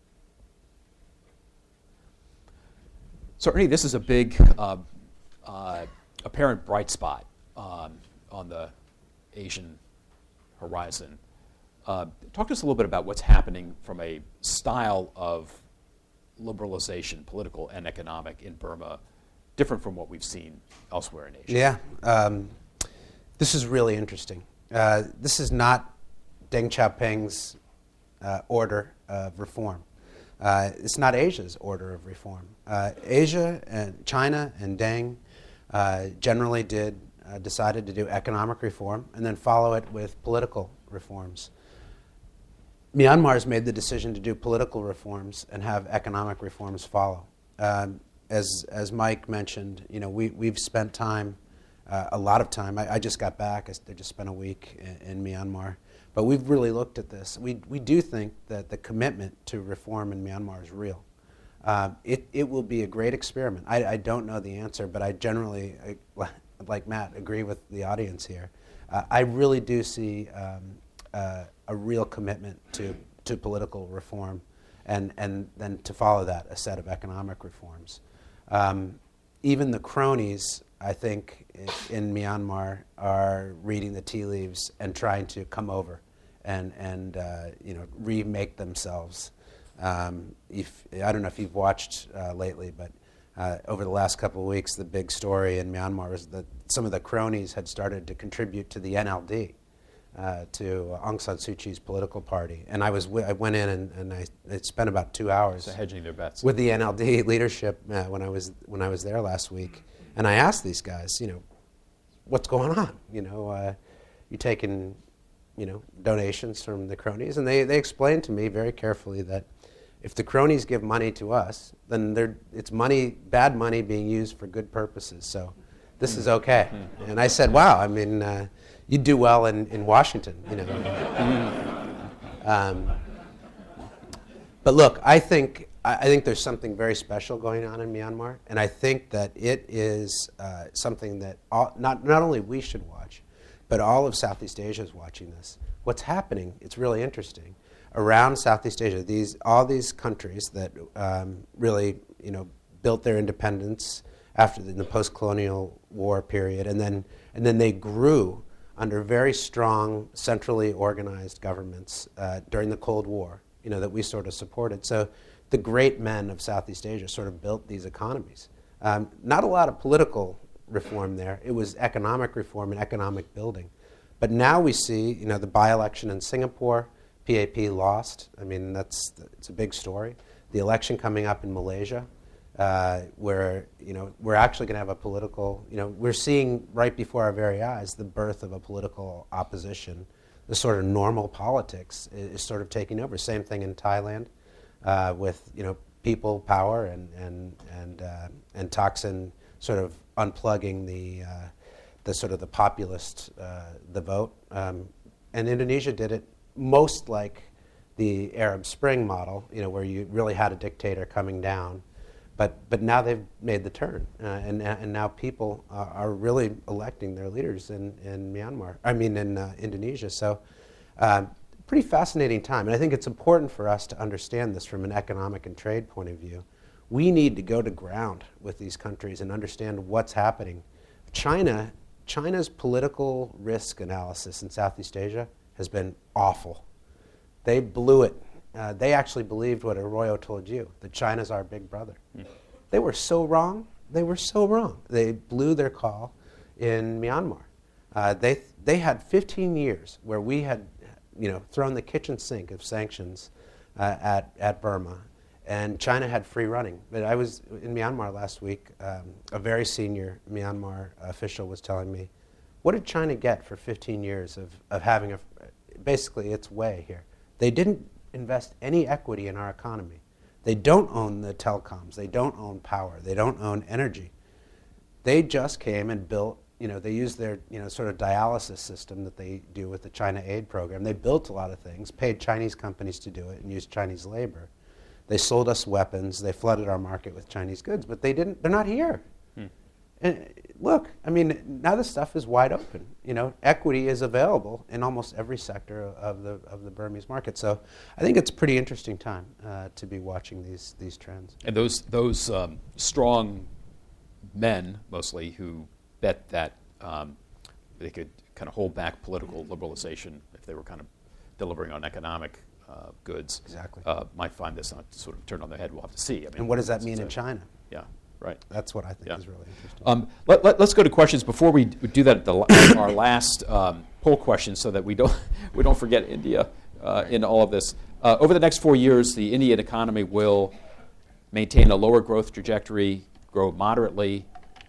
Speaker 1: So, Ernie, this is a big uh, uh, apparent bright spot um, on the Asian horizon. Uh, talk to us a little bit about what's happening from a style of liberalization, political and economic, in Burma, different from what we've seen elsewhere in Asia.
Speaker 3: Yeah, um, this is really interesting. Uh, this is not Deng Xiaoping's uh, order of reform. Uh, it's not Asia's order of reform. Uh, Asia and China and Deng uh, generally did uh, decided to do economic reform and then follow it with political reforms. Myanmar's made the decision to do political reforms and have economic reforms follow. Um, as as Mike mentioned, you know, we we've spent time, uh, a lot of time. I, I just got back. I, I just spent a week in, in Myanmar, but we've really looked at this. We we do think that the commitment to reform in Myanmar is real. Uh, it it will be a great experiment. I, I don't know the answer, but I generally, I, like Matt, agree with the audience here. Uh, I really do see um, uh, a real commitment to, to political reform, and, and then to follow that, a set of economic reforms. Um, even the cronies, I think, in, in Myanmar are reading the tea leaves and trying to come over and, and uh, you know, remake themselves. Um, if, I don't know if you've watched uh, lately, but uh, over the last couple of weeks, the big story in Myanmar is that some of the cronies had started to contribute to the N L D, uh, to Aung San Suu Kyi's political party. And I was w- I went in and, and I, I spent about two hours
Speaker 1: So hedging their bets.
Speaker 3: with the N L D leadership uh, when I was when I was there last week. And I asked these guys, you know, what's going on? You know, uh, you taking, you know, donations from the cronies? And they, they explained to me very carefully that if the cronies give money to us, then they're, it's money, bad money being used for good purposes. So this is okay. And I said, wow, I mean, uh, you'd do well in, in Washington, you know. um, but look, I think I, I think there's something very special going on in Myanmar, and I think that it is uh, something that all, not not only we should watch, but all of Southeast Asia is watching this. What's happening? It's really interesting. Around Southeast Asia, these all these countries that um, really, you know, built their independence after the, the post-colonial war period, and then and then they grew under very strong, centrally organized governments uh, during the Cold War, you know, that we sort of supported. So the great men of Southeast Asia sort of built these economies. Um, not a lot of political reform there. It was economic reform and economic building. But now we see, you know, the by-election in Singapore, P A P lost. I mean, that's it's a big story. the election coming up in Malaysia, uh, where you know we're actually going to have a political, you know, we're seeing right before our very eyes the birth of a political opposition. The sort of normal politics is, is sort of taking over. Same thing in Thailand, uh, with you know people power and and and uh, and Thaksin sort of unplugging the uh, the sort of the populist uh, the vote. Um, and Indonesia did it most like the Arab Spring model, you know, where you really had a dictator coming down. But but now they've made the turn, uh, and and now people uh, are really electing their leaders in, in Myanmar. I mean in uh, Indonesia. So, uh, pretty fascinating time. And I think it's important for us to understand this from an economic and trade point of view. We need to go to ground with these countries and understand what's happening. China, China's political risk analysis in Southeast Asia has been awful. They blew it. Uh, they actually believed what Arroyo told you, that China's our big brother. Mm. They were so wrong. They were so wrong. They blew their call in Myanmar. Uh, they th- they had fifteen years where we had, you know, thrown the kitchen sink of sanctions uh, at at Burma, and China had free running. But I was in Myanmar last week. Um, a very senior Myanmar official was telling me, what did China get for fifteen years of, of having a, basically its way here? They didn't invest any equity in our economy. They don't own the telecoms. They don't own power. They don't own energy. They just came and built, you know, they used their, you know, sort of dialysis system that they do with the China Aid program. They built a lot of things, paid Chinese companies to do it, and used Chinese labor. They sold us weapons. They flooded our market with Chinese goods, but they didn't, they're not here. Hmm. And look, I mean, now this stuff is wide open. You know, equity is available in almost every sector of the of the Burmese market. So I think it's a pretty interesting time uh, to be watching these these trends.
Speaker 1: And those those um, strong men, mostly, who bet that um, they could kind of hold back political liberalization if they were kind of delivering on economic uh, goods.
Speaker 3: Exactly.
Speaker 1: Uh, might find this not sort of turned on their head. We'll have to see. I mean,
Speaker 3: and what does that mean
Speaker 1: a,
Speaker 3: in China?
Speaker 1: Yeah. Right.
Speaker 3: That's what I think
Speaker 1: yeah.
Speaker 3: is really interesting.
Speaker 1: Um, let, let, let's go to questions before we do that. At the, our last um, poll question, so that we don't we don't forget India uh, in all of this. Uh, over the next four years, the Indian economy will maintain a lower growth trajectory, grow moderately,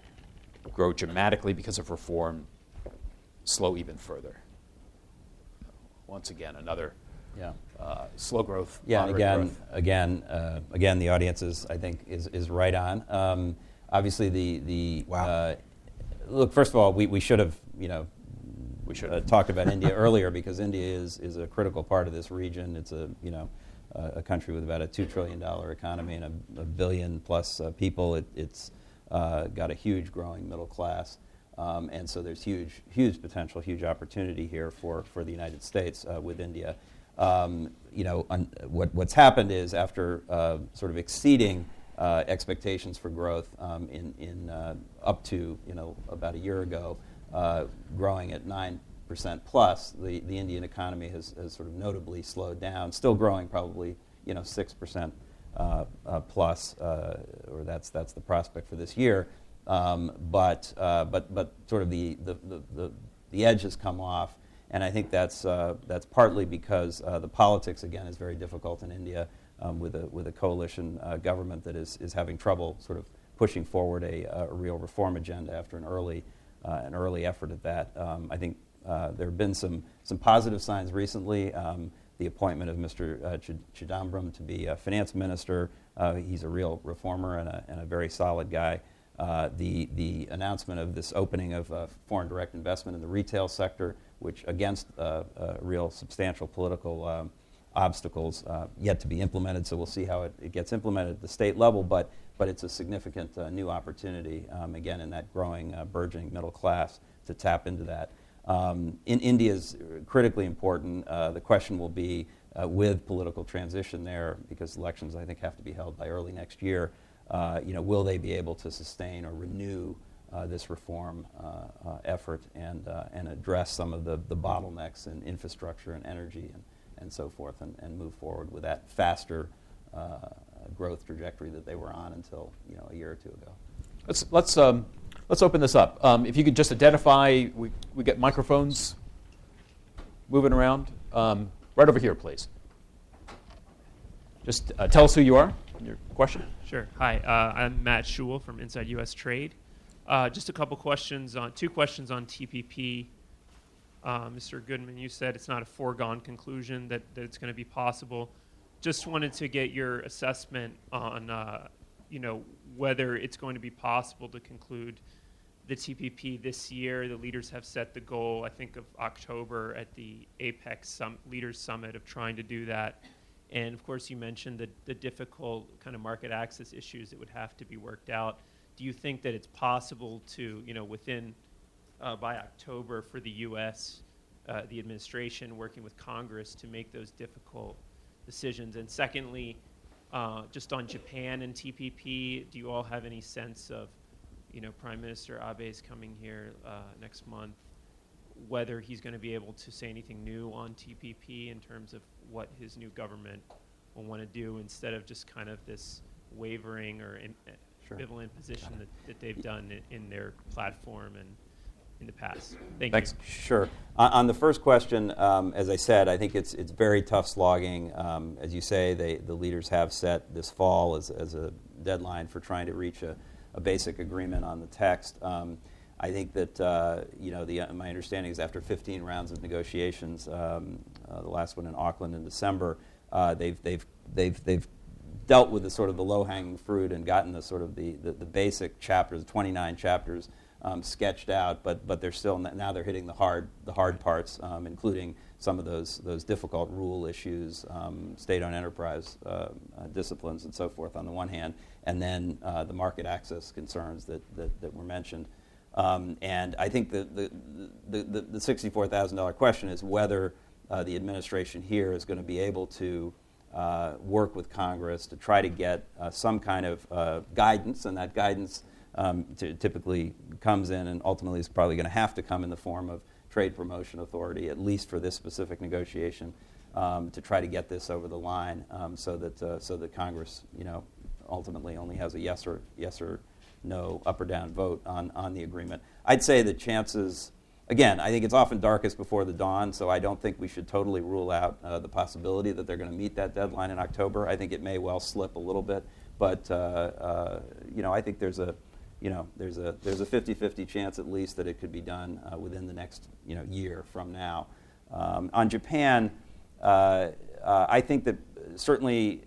Speaker 1: grow dramatically because of reform, slow even further. Once again, another.
Speaker 2: Yeah.
Speaker 1: Uh, slow growth.
Speaker 2: Yeah, and again,
Speaker 1: growth.
Speaker 2: again, uh, again, the audience is, I think, is is right on. Um, obviously, the the
Speaker 3: wow. Uh,
Speaker 2: look. First of all, we, we should have you know
Speaker 1: we should
Speaker 2: uh, talked about India earlier, because India is is a critical part of this region. It's a you know uh, a country with about a two trillion dollar economy and a, a billion plus uh, people. It, it's uh, got a huge growing middle class. Um, and so there's huge, huge potential, huge opportunity here for, for the United States uh, with India. Um, you know, un, what, what's happened is, after uh, sort of exceeding uh, expectations for growth um, in, in uh, up to you know about a year ago, uh, growing at nine percent plus, the, the Indian economy has, has sort of notably slowed down. Still growing probably you know six percent uh, uh, plus, uh, or that's that's the prospect for this year. Um, but uh, but but sort of the the, the the the edge has come off. And I think that's uh, that's partly because uh, the politics, again, is very difficult in India, um, with a with a coalition uh, government that is is having trouble sort of pushing forward a, a real reform agenda after an early uh, an early effort at that. Um, I think uh, there have been some some positive signs recently. Um, the appointment of Mister Uh, Ch- Chidambaram to be a finance minister. Uh, he's a real reformer and a and a very solid guy. Uh, the the announcement of this opening of uh, foreign direct investment in the retail sector, which against uh, uh, real substantial political um, obstacles, uh, yet to be implemented. So we'll see how it, it gets implemented at the state level. But but it's a significant uh, new opportunity, um, again, in that growing, uh, burgeoning middle class, to tap into that. Um, in India is critically important. Uh, the question will be, uh, with political transition there, because elections, I think, have to be held by early next year. Uh, you know, will they be able to sustain or renew uh, this reform uh, uh, effort and uh, and address some of the, the bottlenecks in infrastructure and energy and, and so forth, and, and move forward with that faster uh, growth trajectory that they were on until you know a year or two ago.
Speaker 1: Let's let's um, let's open this up. Um, if you could just identify, we we get microphones moving around. Um, right over here, please. Just uh, tell us who you are. Your question?
Speaker 4: Sure. Hi, uh, I'm Matt Schul from Inside U S Trade. Uh, just a couple questions on, two questions on T P P. Uh, Mister Goodman, you said it's not a foregone conclusion that, that it's going to be possible. Just wanted to get your assessment on, uh, you know, whether it's going to be possible to conclude the T P P this year. The leaders have set the goal, I think, of October at the APEC Sum- Leaders Summit of trying to do that. And, of course, you mentioned the, the difficult kind of market access issues that would have to be worked out. Do you think that it's possible to, you know, within, uh, by October for the U S, uh, the administration working with Congress to make those difficult decisions? And secondly, uh, just on Japan and T P P, do you all have any sense of, you know, Prime Minister Abe is coming here uh, next month, whether he's going to be able to say anything new on T P P in terms of what his new government will want to do instead of just kind of this wavering or in,
Speaker 2: Sure.
Speaker 4: ambivalent position that, that they've done in, in their platform and in the past? Thank
Speaker 1: Thanks.
Speaker 4: you.
Speaker 2: Sure. On, on the first question, um, as I said, I think it's it's very tough slogging. Um, as you say, they, the leaders have set this fall as, as a deadline for trying to reach a, a basic agreement on the text. Um, I think that uh, you know the, uh, my understanding is after fifteen rounds of negotiations, um, uh, the last one in Auckland in December, uh, they've they've they've they've dealt with the sort of the low-hanging fruit and gotten the sort of the, the, the basic chapters, twenty-nine chapters um, sketched out, but but they're still now they're hitting the hard the hard parts, um, including some of those those difficult rule issues, um, state-owned enterprise uh, uh, disciplines, and so forth on the one hand, and then uh, the market access concerns that that, that were mentioned. Um, and I think the the the, the, the sixty-four thousand dollars question is whether uh, the administration here is going to be able to Uh, work with Congress to try to get uh, some kind of uh, guidance, and that guidance um, t- typically comes in and ultimately is probably going to have to come in the form of trade promotion authority, at least for this specific negotiation, um, to try to get this over the line, um, so that uh, so that Congress, you know, ultimately only has a yes or yes or no, up or down vote on on the agreement. I'd say the chances. Again, I think it's often darkest before the dawn, so I don't think we should totally rule out uh, the possibility that they're going to meet that deadline in October. I think it may well slip a little bit, but uh, uh, you know, I think there's a, you know, there's a there's a fifty-fifty chance at least that it could be done uh, within the next, you know, year from now. Um, on Japan, uh, uh, I think that certainly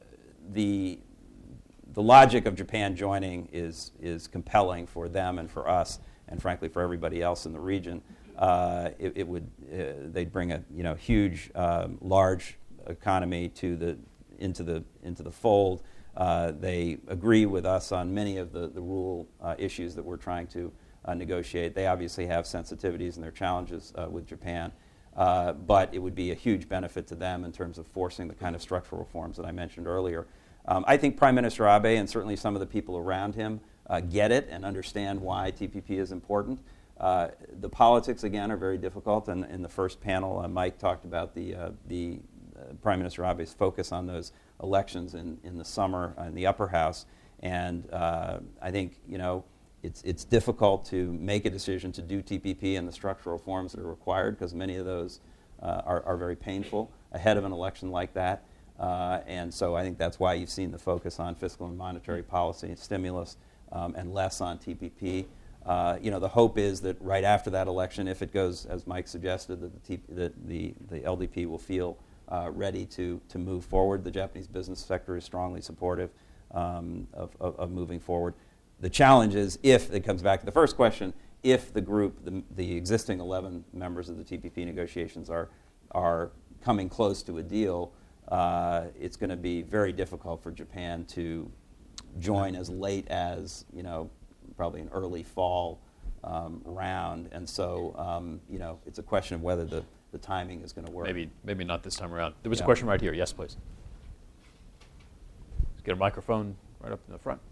Speaker 2: the the logic of Japan joining is is compelling for them and for us, and frankly for everybody else in the region. Uh, it, it would uh, they'd bring a you know huge, um, large economy to the into the into the fold. Uh, they agree with us on many of the the rule uh, issues that we're trying to uh, negotiate. They obviously have sensitivities and their challenges uh, with Japan, uh, but it would be a huge benefit to them in terms of forcing the kind of structural reforms that I mentioned earlier. Um, I think Prime Minister Abe and certainly some of the people around him Uh, get it and understand why T P P is important. Uh, the politics, again, are very difficult. And in the first panel, uh, Mike talked about the uh, the uh, Prime Minister Abe's focus on those elections in, in the summer in the upper house. And uh, I think, you know, it's it's difficult to make a decision to do T P P and the structural reforms that are required, because many of those uh, are, are very painful ahead of an election like that. Uh, and so I think that's why you've seen the focus on fiscal and monetary policy and stimulus, Um, and less on T P P. Uh, you know, the hope is that right after that election, if it goes as Mike suggested, that the, T- that the, the L D P will feel uh, ready to to move forward. The Japanese business sector is strongly supportive um, of, of, of moving forward. The challenge is, if it comes back to the first question, if the group, the, the existing eleven members of the T P P negotiations are are coming close to a deal, uh, it's going to be very difficult for Japan to join as late as, you know, probably an early fall um, round. And so, um, you know, it's a question of whether the, the timing is going to work.
Speaker 1: Maybe maybe not this time around. There was
Speaker 2: Yeah.
Speaker 1: a question right here. Yes, please. Let's get a microphone right up in the front.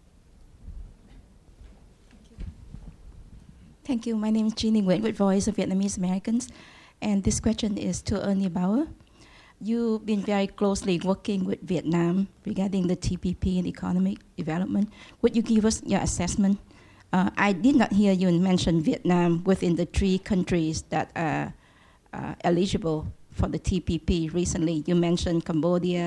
Speaker 5: Thank you. My name is Jeannie Nguyen with Voice of Vietnamese Americans. And this question is to Ernie Bauer. You've been very closely working with Vietnam regarding the T P P and economic development. Would you give us your assessment? Uh, I did not hear you mention Vietnam within the three countries that are uh, eligible for the T P P recently. You mentioned Cambodia,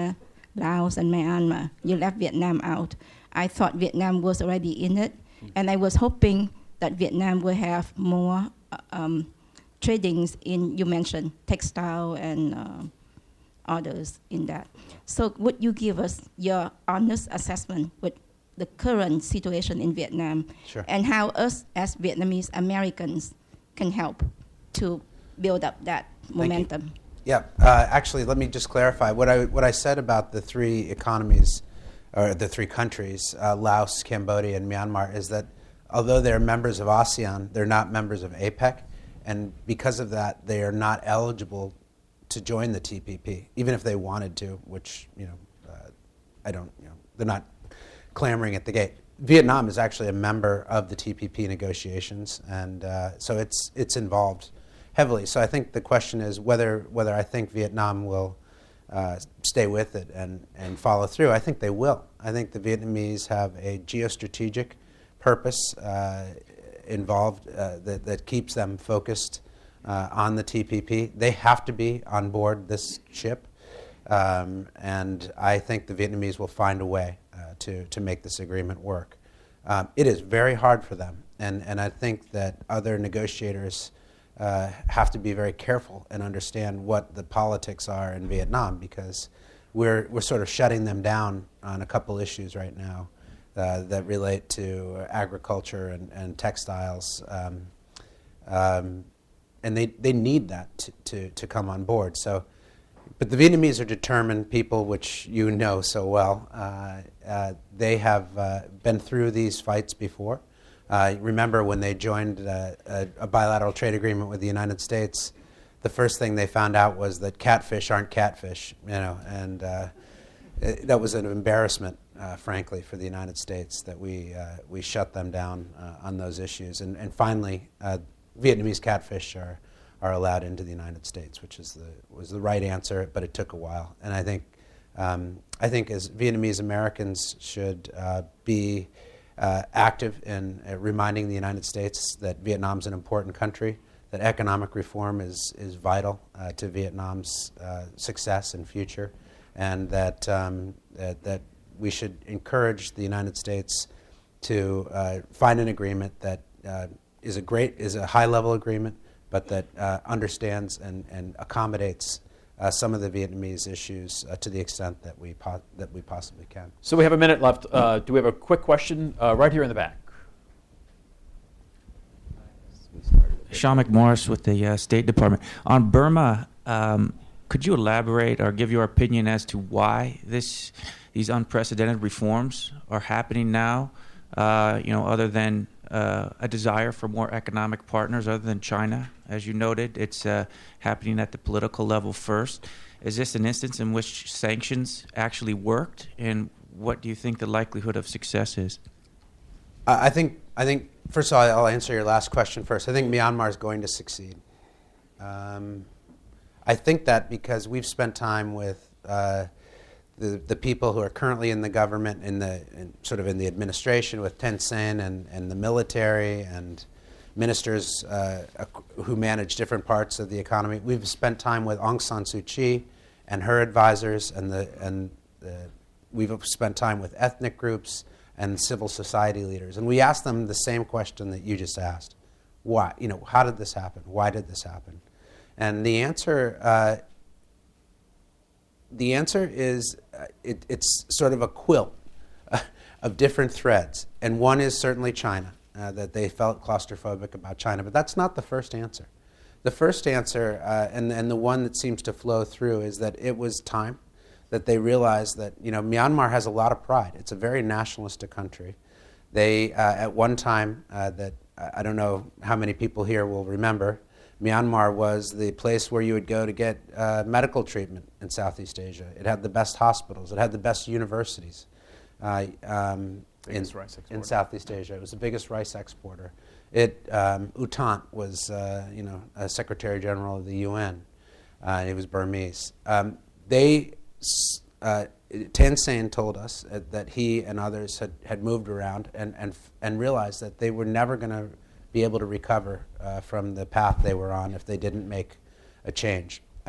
Speaker 5: Laos and Myanmar. You left Vietnam out. I thought Vietnam was already in it, and I was hoping that Vietnam will have more uh, um, tradings in, you mentioned, textile and uh, others in that. So would you give us your honest assessment with the current situation in Vietnam,
Speaker 3: Sure.
Speaker 5: and how us as Vietnamese Americans can help to build up that
Speaker 3: you.
Speaker 5: momentum?
Speaker 3: Yeah, uh, actually, let me just clarify. What I, what I said about the three economies, or the three countries, uh, Laos, Cambodia, and Myanmar, is that although they're members of ASEAN, they're not members of APEC, and because of that, they are not eligible to join the T P P, even if they wanted to, which, you know, uh, I don't, you know, they're not clamoring at the gate. Vietnam is actually a member of the T P P negotiations, and uh, so it's it's involved heavily. So I think the question is whether whether I think Vietnam will uh, stay with it and, and follow through. I think they will. I think the Vietnamese have a geostrategic purpose uh, involved uh, that, that keeps them focused uh, on the T P P. They have to be on board this ship, um, and I think the Vietnamese will find a way uh, to, to make this agreement work. Um, it is very hard for them, and, and I think that other negotiators uh, have to be very careful and understand what the politics are in Vietnam, because we're, we're sort of shutting them down on a couple issues right now uh, that relate to agriculture and, and textiles. Um, um, and they, they need that to, to, to come on board. So, but the Vietnamese are determined people, which you know so well. Uh, uh, they have uh, been through these fights before. Uh, remember when they joined uh, a, a bilateral trade agreement with the United States, the first thing they found out was that catfish aren't catfish, you know, and uh, it, that was an embarrassment, uh, frankly, for the United States that we uh, we shut them down uh, on those issues. And, and finally, uh, Vietnamese catfish are are allowed into the United States, which is the was the right answer, but it took a while. And I think um, I think as Vietnamese Americans should uh, be uh, active in uh, reminding the United States that Vietnam's an important country, that economic reform is is vital uh, to Vietnam's uh, success and future, and that, um, that that we should encourage the United States to uh, find an agreement that uh, is a great is a high level agreement, but that uh, understands and, and accommodates uh, some of the Vietnamese issues uh, to the extent that we po- that we possibly can.
Speaker 1: So we have a minute left. Uh, do we have a quick question uh, right here in the back?
Speaker 6: Sean McMorris with the uh, State Department. On Burma, um, could you elaborate or give your opinion as to why this these unprecedented reforms are happening now? Uh, you know, other than uh, a desire for more economic partners, other than China, as you noted, it's uh, happening at the political level first. Is this an instance in which sanctions actually worked, and what do you think the likelihood of success is?
Speaker 3: I think I think first of all, I'll answer your last question first. I think Myanmar is going to succeed. Um, I think that because we've spent time with uh, the the people who are currently in the government, in the in, sort of in the administration, with Thein Sein and, and the military and ministers uh, who manage different parts of the economy. We've spent time with Aung San Suu Kyi and her advisors, and the and the, we've spent time with ethnic groups and civil society leaders, and we asked them the same question that you just asked: Why? You know, how did this happen? Why did this happen? And the answer, uh, the answer is, uh, it, it's sort of a quilt uh, of different threads, and one is certainly China, uh, that they felt claustrophobic about China, but that's not the first answer. The first answer, uh, and and the one that seems to flow through, is that it was time. That they realized that, you know, Myanmar has a lot of pride. It's a very nationalistic country. They, uh, at one time, uh, that I don't know how many people here will remember, Myanmar was the place where you would go to get uh, medical treatment in Southeast Asia. It had the best hospitals. It had the best universities uh, um, in, in Southeast Asia. It was the biggest rice exporter. It, um, U Thant was, uh, you know, a Secretary General of the U N. Uh, he was Burmese. Um, they Uh, Thein Sein told us uh, that he and others had, had moved around and, and, and realized that they were never going to be able to recover uh, from the path they were on if they didn't make a change.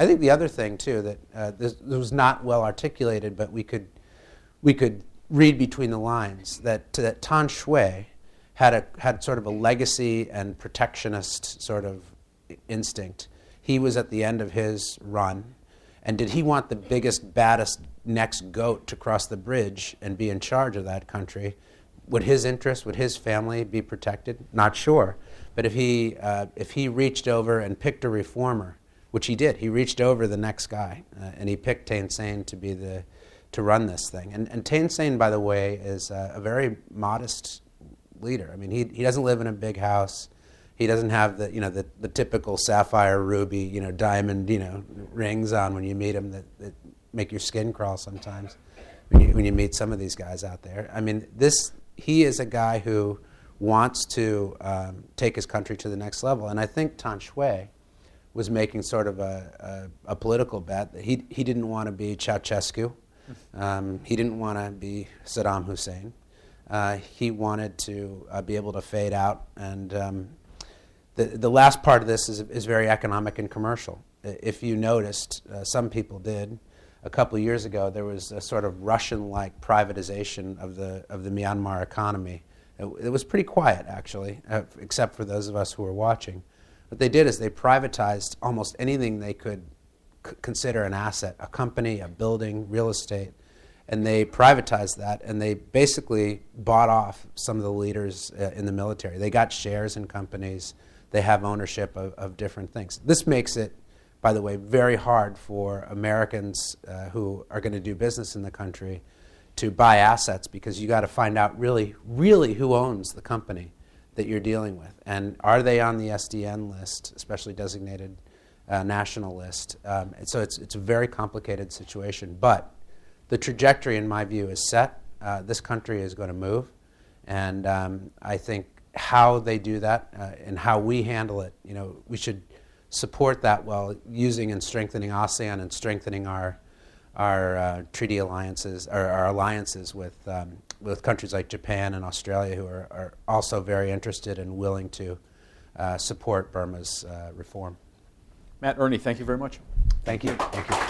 Speaker 3: I think the other thing too that uh, this, this was not well articulated, but we could we could read between the lines that that Tan Shui had a had sort of a legacy and protectionist sort of instinct. He was at the end of his run, and did he want the biggest, baddest, next goat to cross the bridge and be in charge of that country? Would his interest, would his family be protected? Not sure. But if he uh, if he reached over and picked a reformer, which he did, he reached over the next guy, uh, and he picked Thein Sein to be the to run this thing. And, and Thein Sein, by the way, is uh, a very modest leader. I mean, he he doesn't live in a big house. He doesn't have the you know the, the typical sapphire, ruby, you know, diamond, you know, rings on when you meet him that, that make your skin crawl sometimes when you when you meet some of these guys out there. I mean, this he is a guy who wants to um, take his country to the next level, and I think Tan Shui was making sort of a, a, a political bet that he he didn't want to be Ceausescu, um, he didn't want to be Saddam Hussein. Uh, he wanted to uh, be able to fade out, and um, the the last part of this is is very economic and commercial. If you noticed, uh, some people did. A couple of years ago, there was a sort of Russian-like privatization of the of the Myanmar economy. It, it was pretty quiet, actually, uh, except for those of us who were watching. What they did is they privatized almost anything they could c- consider an asset, a company, a building, real estate, and they privatized that, and they basically bought off some of the leaders uh, in the military. They got shares in companies. They have ownership of, of different things. This makes it, by the way, very hard for Americans uh, who are going to do business in the country to buy assets, because you got to find out really, really who owns the company that you're dealing with, and are they on the S D N list, especially designated uh, national list. Um, and so it's it's a very complicated situation, but the trajectory, in my view, is set. Uh, this country is going to move, and um, I think how they do that uh, and how we handle it, you know, we should support that while using and strengthening ASEAN and strengthening our our uh, treaty alliances, or our alliances with um, with countries like Japan and Australia, who are, are also very interested and willing to uh, support Burma's uh, reform.
Speaker 1: Matt, Ernie, thank you very much.
Speaker 3: Thank you. Thank you.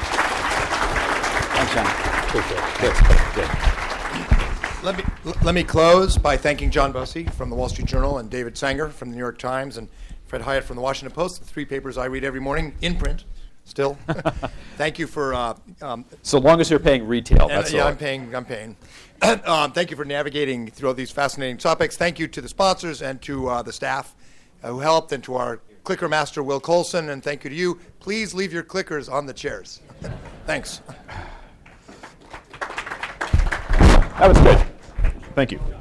Speaker 2: Thanks, John.
Speaker 1: Appreciate it. Good.
Speaker 7: Let me let me close by thanking John Bussey from the Wall Street Journal and David Sanger from the New York Times and Fred Hyatt from the Washington Post, the three papers I read every morning in print. Still, thank you for. Uh, um,
Speaker 1: So long as you're paying retail,
Speaker 7: and,
Speaker 1: that's
Speaker 7: yeah,
Speaker 1: all.
Speaker 7: I'm paying. I'm paying. um, thank you for navigating through all these fascinating topics. Thank you to the sponsors and to uh, the staff uh, who helped, and to our clicker master Will Colson. And thank you to you. Please leave your clickers on the chairs. Thanks.
Speaker 1: That was good. Thank you.